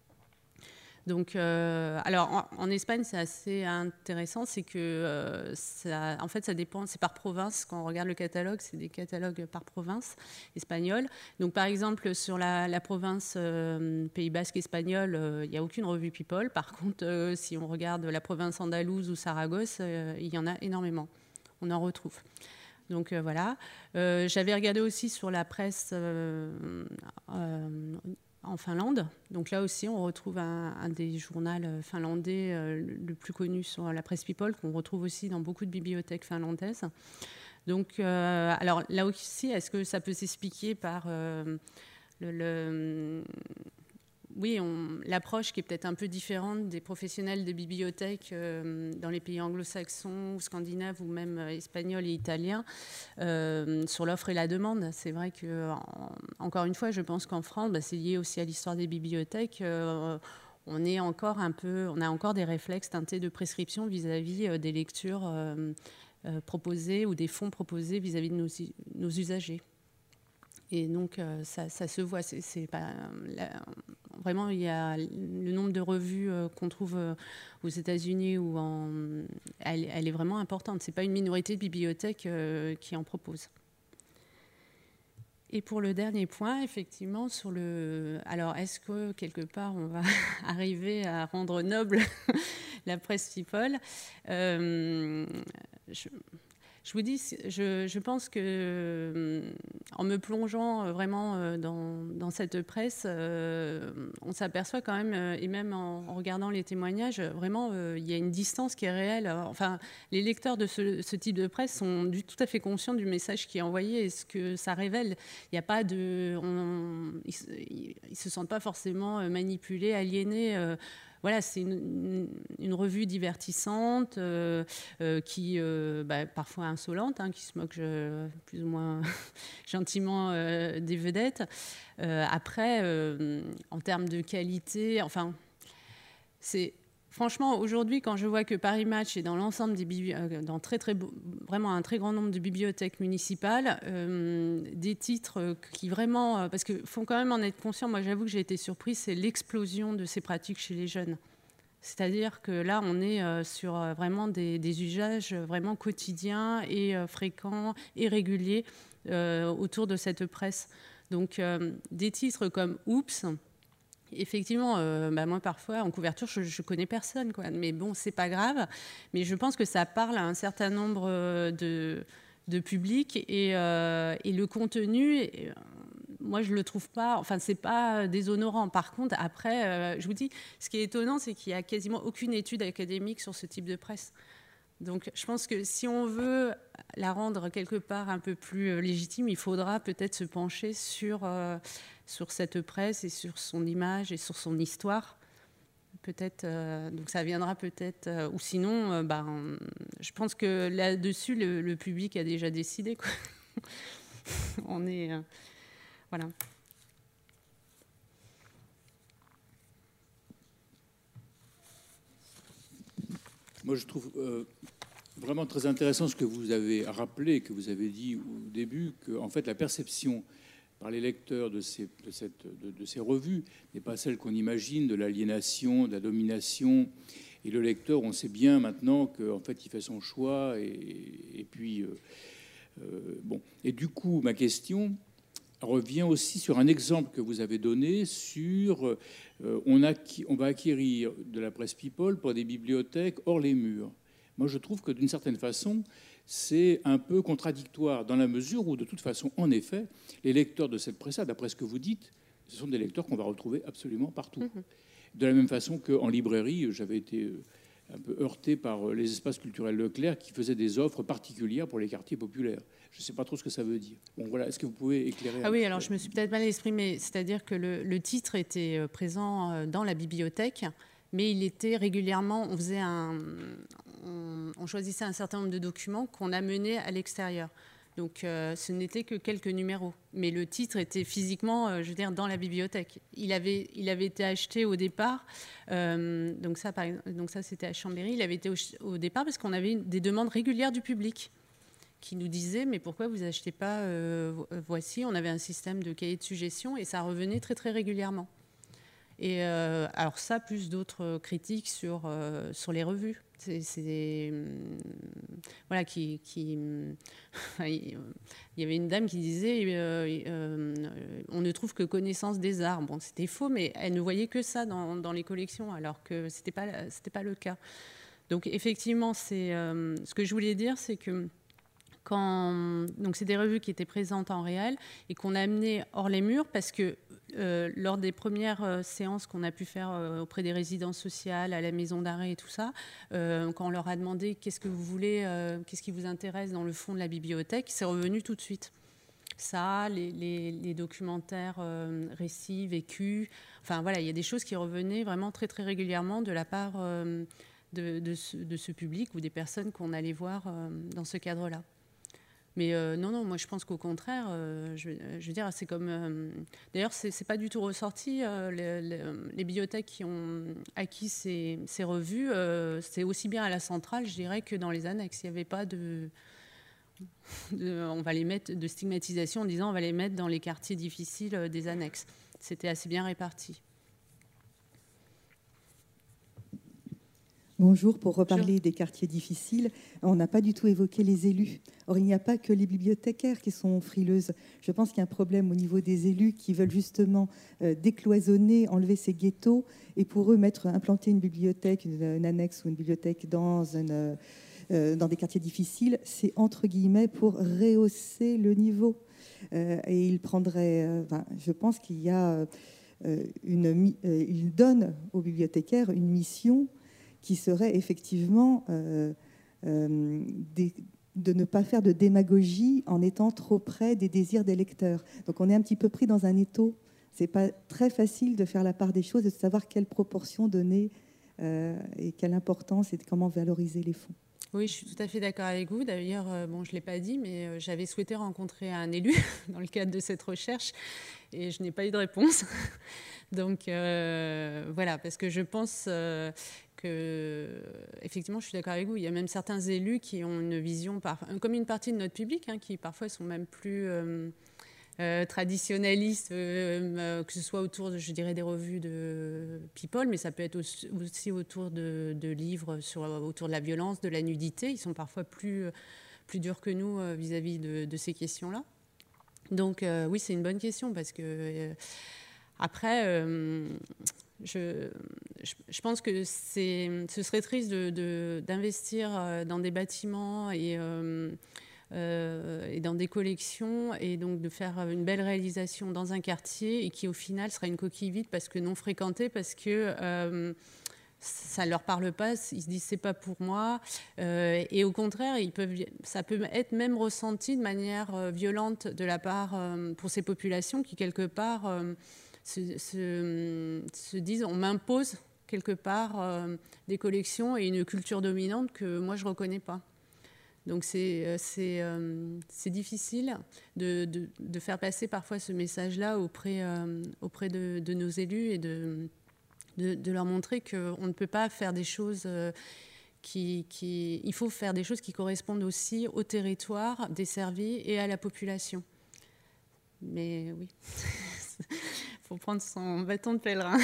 Donc, euh, alors en, en Espagne, c'est assez intéressant, c'est que euh, ça, en fait, ça dépend, c'est par province. Quand on regarde le catalogue, c'est des catalogues par province espagnole. Donc, par exemple, sur la, la province euh, Pays Basque espagnol, il euh, n'y a aucune revue People. Par contre, euh, si on regarde la province andalouse ou Saragosse, euh, il y en a énormément. On en retrouve. Donc euh, voilà. Euh, j'avais regardé aussi sur la presse. Euh, euh, en Finlande. Donc là aussi, on retrouve un, un des journaux finlandais euh, le plus connu sur la presse People, qu'on retrouve aussi dans beaucoup de bibliothèques finlandaises. Donc, euh, alors là aussi, est-ce que ça peut s'expliquer par euh, le, le... Oui, on, l'approche qui est peut-être un peu différente des professionnels des bibliothèques euh, dans les pays anglo-saxons ou scandinaves ou même euh, espagnols et italiens euh, sur l'offre et la demande. C'est vrai que, en, encore une fois, je pense qu'en France, bah, c'est lié aussi à l'histoire des bibliothèques. Euh, on est encore un peu, on a encore des réflexes teintés de prescription vis-à-vis euh, des lectures euh, euh, proposées ou des fonds proposés vis-à-vis de nos, nos usagers. Et donc, euh, ça, ça se voit. C'est, c'est pas, la, vraiment, il y a le nombre de revues euh, qu'on trouve euh, aux États-Unis ou en, elle, elle est vraiment importante. C'est pas une minorité de bibliothèques euh, qui en proposent. Et pour le dernier point, effectivement, sur le, alors est-ce que quelque part on va arriver à rendre noble la presse People ? euh, je, je vous dis, je, je pense que euh, en me plongeant vraiment euh, dans, dans cette presse, euh, on s'aperçoit quand même, euh, et même en, en regardant les témoignages, vraiment, euh, il y a une distance qui est réelle. Enfin, les lecteurs de ce, ce type de presse sont du, tout à fait conscients du message qui est envoyé et ce que ça révèle. Il n'y a pas de... On, ils ne se sentent pas forcément manipulés, aliénés. Euh, Voilà, c'est une, une, une revue divertissante, euh, euh, qui euh, bah, parfois insolente, hein, qui se moque euh, plus ou moins gentiment euh, des vedettes. Euh, après, euh, en termes de qualité, enfin, c'est franchement aujourd'hui quand je vois que Paris Match est dans l'ensemble des bibli- dans très très vraiment un très grand nombre de bibliothèques municipales, euh, des titres qui vraiment, parce que faut quand même en être conscient. Moi, j'avoue que j'ai été surprise, c'est l'explosion de ces pratiques chez les jeunes. C'est-à-dire que là, on est sur vraiment des, des usages vraiment quotidiens et fréquents et réguliers euh, autour de cette presse. Donc, euh, des titres comme Oups. Effectivement, euh, bah moi parfois en couverture je, je connais personne, quoi. Mais bon, c'est pas grave. Mais je pense que ça parle à un certain nombre de, de publics et, euh, et le contenu, et, euh, moi je le trouve pas. Enfin, c'est pas déshonorant. Par contre, après, euh, je vous dis, ce qui est étonnant, c'est qu'il y a quasiment aucune étude académique sur ce type de presse. Donc, je pense que si on veut la rendre quelque part un peu plus légitime, il faudra peut-être se pencher sur, euh, sur cette presse et sur son image et sur son histoire. Peut-être, euh, donc ça viendra peut-être, euh, ou sinon, euh, ben, je pense que là-dessus, le, le public a déjà décidé, quoi. On est, euh, voilà. Moi, je trouve euh, vraiment très intéressant ce que vous avez rappelé, que vous avez dit au début, que en fait, la perception par les lecteurs de ces, de cette, de, de ces revues n'est pas celle qu'on imagine, de l'aliénation, de la domination. Et le lecteur, on sait bien maintenant qu'en fait, il fait son choix. Et, et puis, euh, euh, bon. Et du coup, ma question revient aussi sur un exemple que vous avez donné sur euh, on, acqui- on va acquérir de la presse People pour des bibliothèques hors les murs. Moi, je trouve que d'une certaine façon, c'est un peu contradictoire dans la mesure où, de toute façon, en effet, les lecteurs de cette presse-là, d'après ce que vous dites, ce sont des lecteurs qu'on va retrouver absolument partout. Mmh. De la même façon qu'en librairie, j'avais été un peu heurté par les espaces culturels Leclerc qui faisaient des offres particulières pour les quartiers populaires. Je ne sais pas trop ce que ça veut dire. Bon, voilà. Est-ce que vous pouvez éclairer? Ah oui, alors je me suis peut-être mal exprimée. C'est-à-dire que le, le titre était présent dans la bibliothèque, mais il était régulièrement, on faisait un, on, on choisissait un certain nombre de documents qu'on amenait à l'extérieur. Donc euh, ce n'était que quelques numéros, mais le titre était physiquement, euh, je veux dire, dans la bibliothèque. Il avait, il avait été acheté au départ, euh, donc ça, par exemple, donc ça c'était à Chambéry. Il avait été au, au départ parce qu'on avait des demandes régulières du public qui nous disaient mais pourquoi vous achetez pas euh, voici. On avait un système de cahier de suggestions et ça revenait très très régulièrement. Et euh, alors ça, plus d'autres critiques sur, euh, sur les revues. C'est, c'est, voilà, qui, qui, il y avait une dame qui disait euh, euh, on ne trouve que connaissance des arts. Bon, c'était faux, mais elle ne voyait que ça dans, dans les collections, alors que c'était pas, c'était pas le cas. Donc effectivement, c'est, euh, ce que je voulais dire, c'est que quand, donc c'est des revues qui étaient présentes en réel et qu'on a amenées hors les murs parce que euh, lors des premières euh, séances qu'on a pu faire euh, auprès des résidences sociales, à la maison d'arrêt et tout ça, euh, quand on leur a demandé qu'est-ce que vous voulez, euh, qu'est-ce qui vous intéresse dans le fond de la bibliothèque, c'est revenu tout de suite. Ça, les, les, les documentaires euh, récits, vécus, enfin voilà, il y a des choses qui revenaient vraiment très très régulièrement de la part euh, de, de, ce, de ce public ou des personnes qu'on allait voir euh, dans ce cadre-là. Mais euh, non, non, moi je pense qu'au contraire, euh, je, je veux dire, c'est comme. Euh, d'ailleurs, c'est, c'est pas du tout ressorti. Euh, les, les, les bibliothèques qui ont acquis ces, ces revues, euh, c'est aussi bien à la centrale, je dirais, que dans les annexes. Il n'y avait pas de, de. On va les mettre de stigmatisation en disant on va les mettre dans les quartiers difficiles des annexes. C'était assez bien réparti. Bonjour, pour reparler des quartiers difficiles, on n'a pas du tout évoqué les élus. Or, il n'y a pas que les bibliothécaires qui sont frileuses. Je pense qu'il y a un problème au niveau des élus qui veulent justement euh, décloisonner, enlever ces ghettos et pour eux mettre, implanter une bibliothèque, une, une annexe ou une bibliothèque dans une, euh, dans des quartiers difficiles, c'est entre guillemets pour rehausser le niveau. Euh, et il prendrait, euh, enfin, je pense qu'il y a euh, une, euh, il donne aux bibliothécaires une mission qui serait effectivement euh, euh, des, de ne pas faire de démagogie en étant trop près des désirs des lecteurs. Donc on est un petit peu pris dans un étau. C'est pas très facile de faire la part des choses, de savoir quelle proportion donner euh, et quelle importance et comment valoriser les fonds. Oui, je suis tout à fait d'accord avec vous. D'ailleurs, euh, bon, je ne l'ai pas dit, mais euh, j'avais souhaité rencontrer un élu dans le cadre de cette recherche et je n'ai pas eu de réponse. Donc euh, voilà, parce que je pense euh, que, effectivement, je suis d'accord avec vous. Il y a même certains élus qui ont une vision, par, comme une partie de notre public, hein, qui parfois sont même plus euh, euh, traditionnalistes, euh, que ce soit autour, de, je dirais, des revues de People, mais ça peut être aussi, aussi autour de, de livres sur, autour de la violence, de la nudité. Ils sont parfois plus, plus durs que nous euh, vis-à-vis de, de ces questions-là. Donc euh, oui, c'est une bonne question parce que euh, après, euh, je, je, je pense que c'est, ce serait triste de, de, d'investir dans des bâtiments et, euh, euh, et dans des collections et donc de faire une belle réalisation dans un quartier et qui au final sera une coquille vide parce que non fréquentée, parce que euh, ça ne leur parle pas, ils se disent c'est pas pour moi, euh, et au contraire ils peuvent, ça peut être même ressenti de manière euh, violente de la part euh, pour ces populations qui quelque part euh, se, se, se disent on m'impose quelque part euh, des collections et une culture dominante que moi je reconnais pas. Donc c'est, c'est, euh, c'est difficile de, de, de faire passer parfois ce message-là auprès, euh, auprès de, de nos élus et de De, de leur montrer qu'on ne peut pas faire des choses euh, qui, qui... Il faut faire des choses qui correspondent aussi au territoire desservi et à la population. Mais oui, il faut prendre son bâton de pèlerin.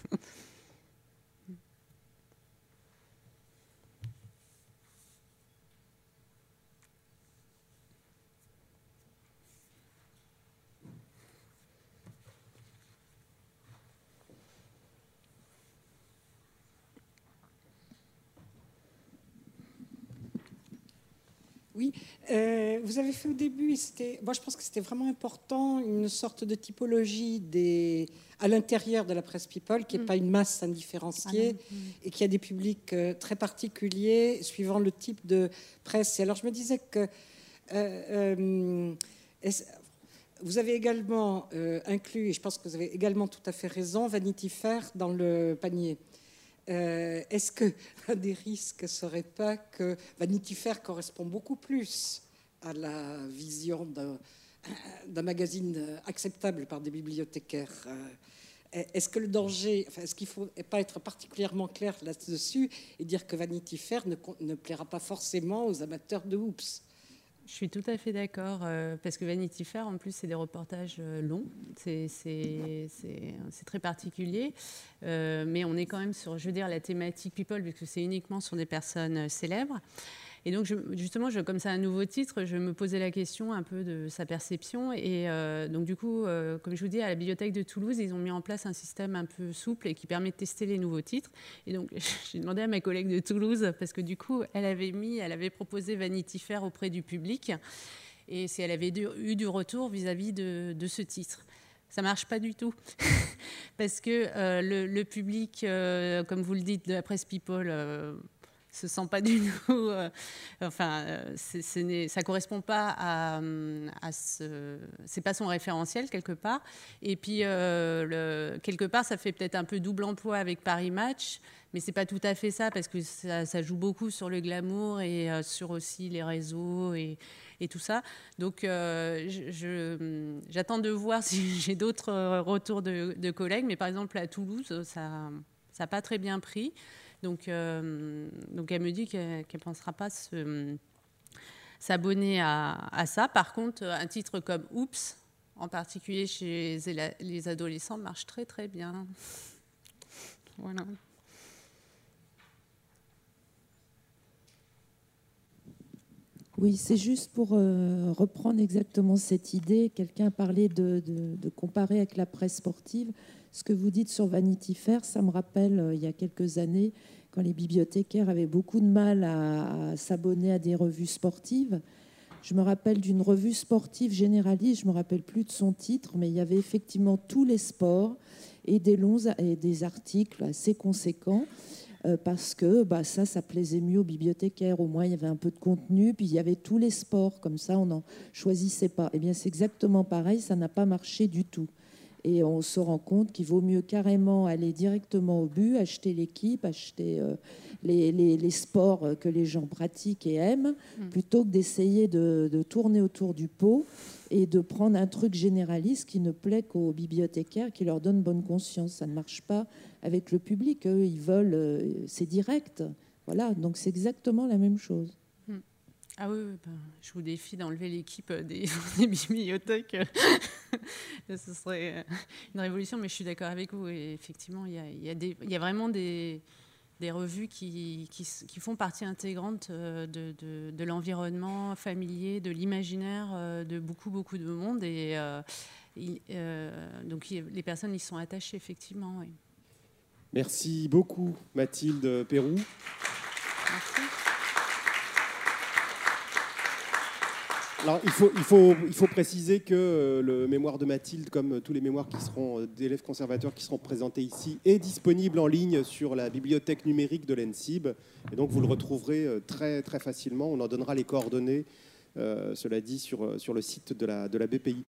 Oui, euh, vous avez fait au début, et c'était, moi je pense que c'était vraiment important, une sorte de typologie des, à l'intérieur de la presse People, qui n'est mmh. pas une masse indifférenciée ah, mmh. et qui a des publics euh, très particuliers suivant le type de presse. Et alors je me disais que euh, euh, vous avez également euh, inclus, et je pense que vous avez également tout à fait raison, Vanity Fair dans le panier. Euh, est-ce que un des risques serait pas que Vanity Fair correspond beaucoup plus à la vision d'un, d'un magazine acceptable par des bibliothécaires? euh, Est-ce que le danger, enfin, est-ce qu'il ne faut pas être particulièrement clair là-dessus et dire que Vanity Fair ne, ne plaira pas forcément aux amateurs de Oops? Je suis tout à fait d'accord, euh, parce que Vanity Fair, en plus, c'est des reportages euh, longs, c'est, c'est, c'est, c'est très particulier, euh, mais on est quand même sur, je veux dire, la thématique People, puisque c'est uniquement sur des personnes euh, célèbres. Et donc, je, justement, je, comme c'est un nouveau titre, je me posais la question un peu de sa perception. Et euh, donc, du coup, euh, comme je vous dis, à la bibliothèque de Toulouse, ils ont mis en place un système un peu souple et qui permet de tester les nouveaux titres. Et donc, j'ai demandé à ma collègue de Toulouse, parce que du coup, elle avait mis, elle avait proposé Vanity Fair auprès du public, et si elle avait du, eu du retour vis-à-vis de, de ce titre. Ça ne marche pas du tout, parce que euh, le, le public, euh, comme vous le dites, de la presse People... Euh, se sent pas du tout, euh, enfin, c'est, c'est, ça correspond pas à, à ce, c'est pas son référentiel quelque part. Et puis euh, le, quelque part, ça fait peut-être un peu double emploi avec Paris Match, mais c'est pas tout à fait ça parce que ça, ça joue beaucoup sur le glamour et euh, sur aussi les réseaux et, et tout ça. Donc, euh, je, je, j'attends de voir si j'ai d'autres retours de, de collègues, mais par exemple à Toulouse, ça, ça a pas très bien pris. Donc, euh, donc, elle me dit qu'elle ne pensera pas se, s'abonner à, à ça. Par contre, un titre comme Oops, en particulier chez les adolescents, marche très, très bien. Voilà. Oui, c'est juste pour euh, reprendre exactement cette idée. Quelqu'un a parlé de, de, de comparer avec la presse sportive. Ce que vous dites sur Vanity Fair, ça me rappelle, euh, il y a quelques années, quand les bibliothécaires avaient beaucoup de mal à, à s'abonner à des revues sportives. Je me rappelle d'une revue sportive généraliste, je ne me rappelle plus de son titre, mais il y avait effectivement tous les sports et des longs et des articles assez conséquents. Euh, parce que bah, ça, ça plaisait mieux aux bibliothécaires. Au moins, il y avait un peu de contenu, puis il y avait tous les sports, comme ça, on n'en choisissait pas. Eh bien, c'est exactement pareil, ça n'a pas marché du tout. Et on se rend compte qu'il vaut mieux carrément aller directement au but, acheter l'équipe, acheter euh, les, les, les sports que les gens pratiquent et aiment, mmh. plutôt que d'essayer de, de tourner autour du pot et de prendre un truc généraliste qui ne plaît qu'aux bibliothécaires, qui leur donne bonne conscience. Ça ne marche pas avec le public. Eux, ils veulent, euh, c'est direct. Voilà, donc c'est exactement la même chose. Mmh. Ah oui, oui ben, je vous défie d'enlever l'équipe des, des bibliothèques. Ce serait une révolution, mais je suis d'accord avec vous. Et effectivement, il y a, il y a, des, il y a vraiment des, des revues qui, qui, qui font partie intégrante de, de, de l'environnement familier, de l'imaginaire de beaucoup, beaucoup de monde. Et euh, il, euh, donc, il, les personnes y sont attachées, effectivement. Oui. Merci beaucoup, Mathilde Peyroux. Merci. Alors, il faut, il, faut, il faut préciser que le mémoire de Mathilde, comme tous les mémoires qui seront d'élèves conservateurs qui seront présentés ici, est disponible en ligne sur la bibliothèque numérique de l'E N S I B. Et donc, vous le retrouverez très, très facilement. On en donnera les coordonnées, euh, cela dit, sur, sur le site de la, de la B P I.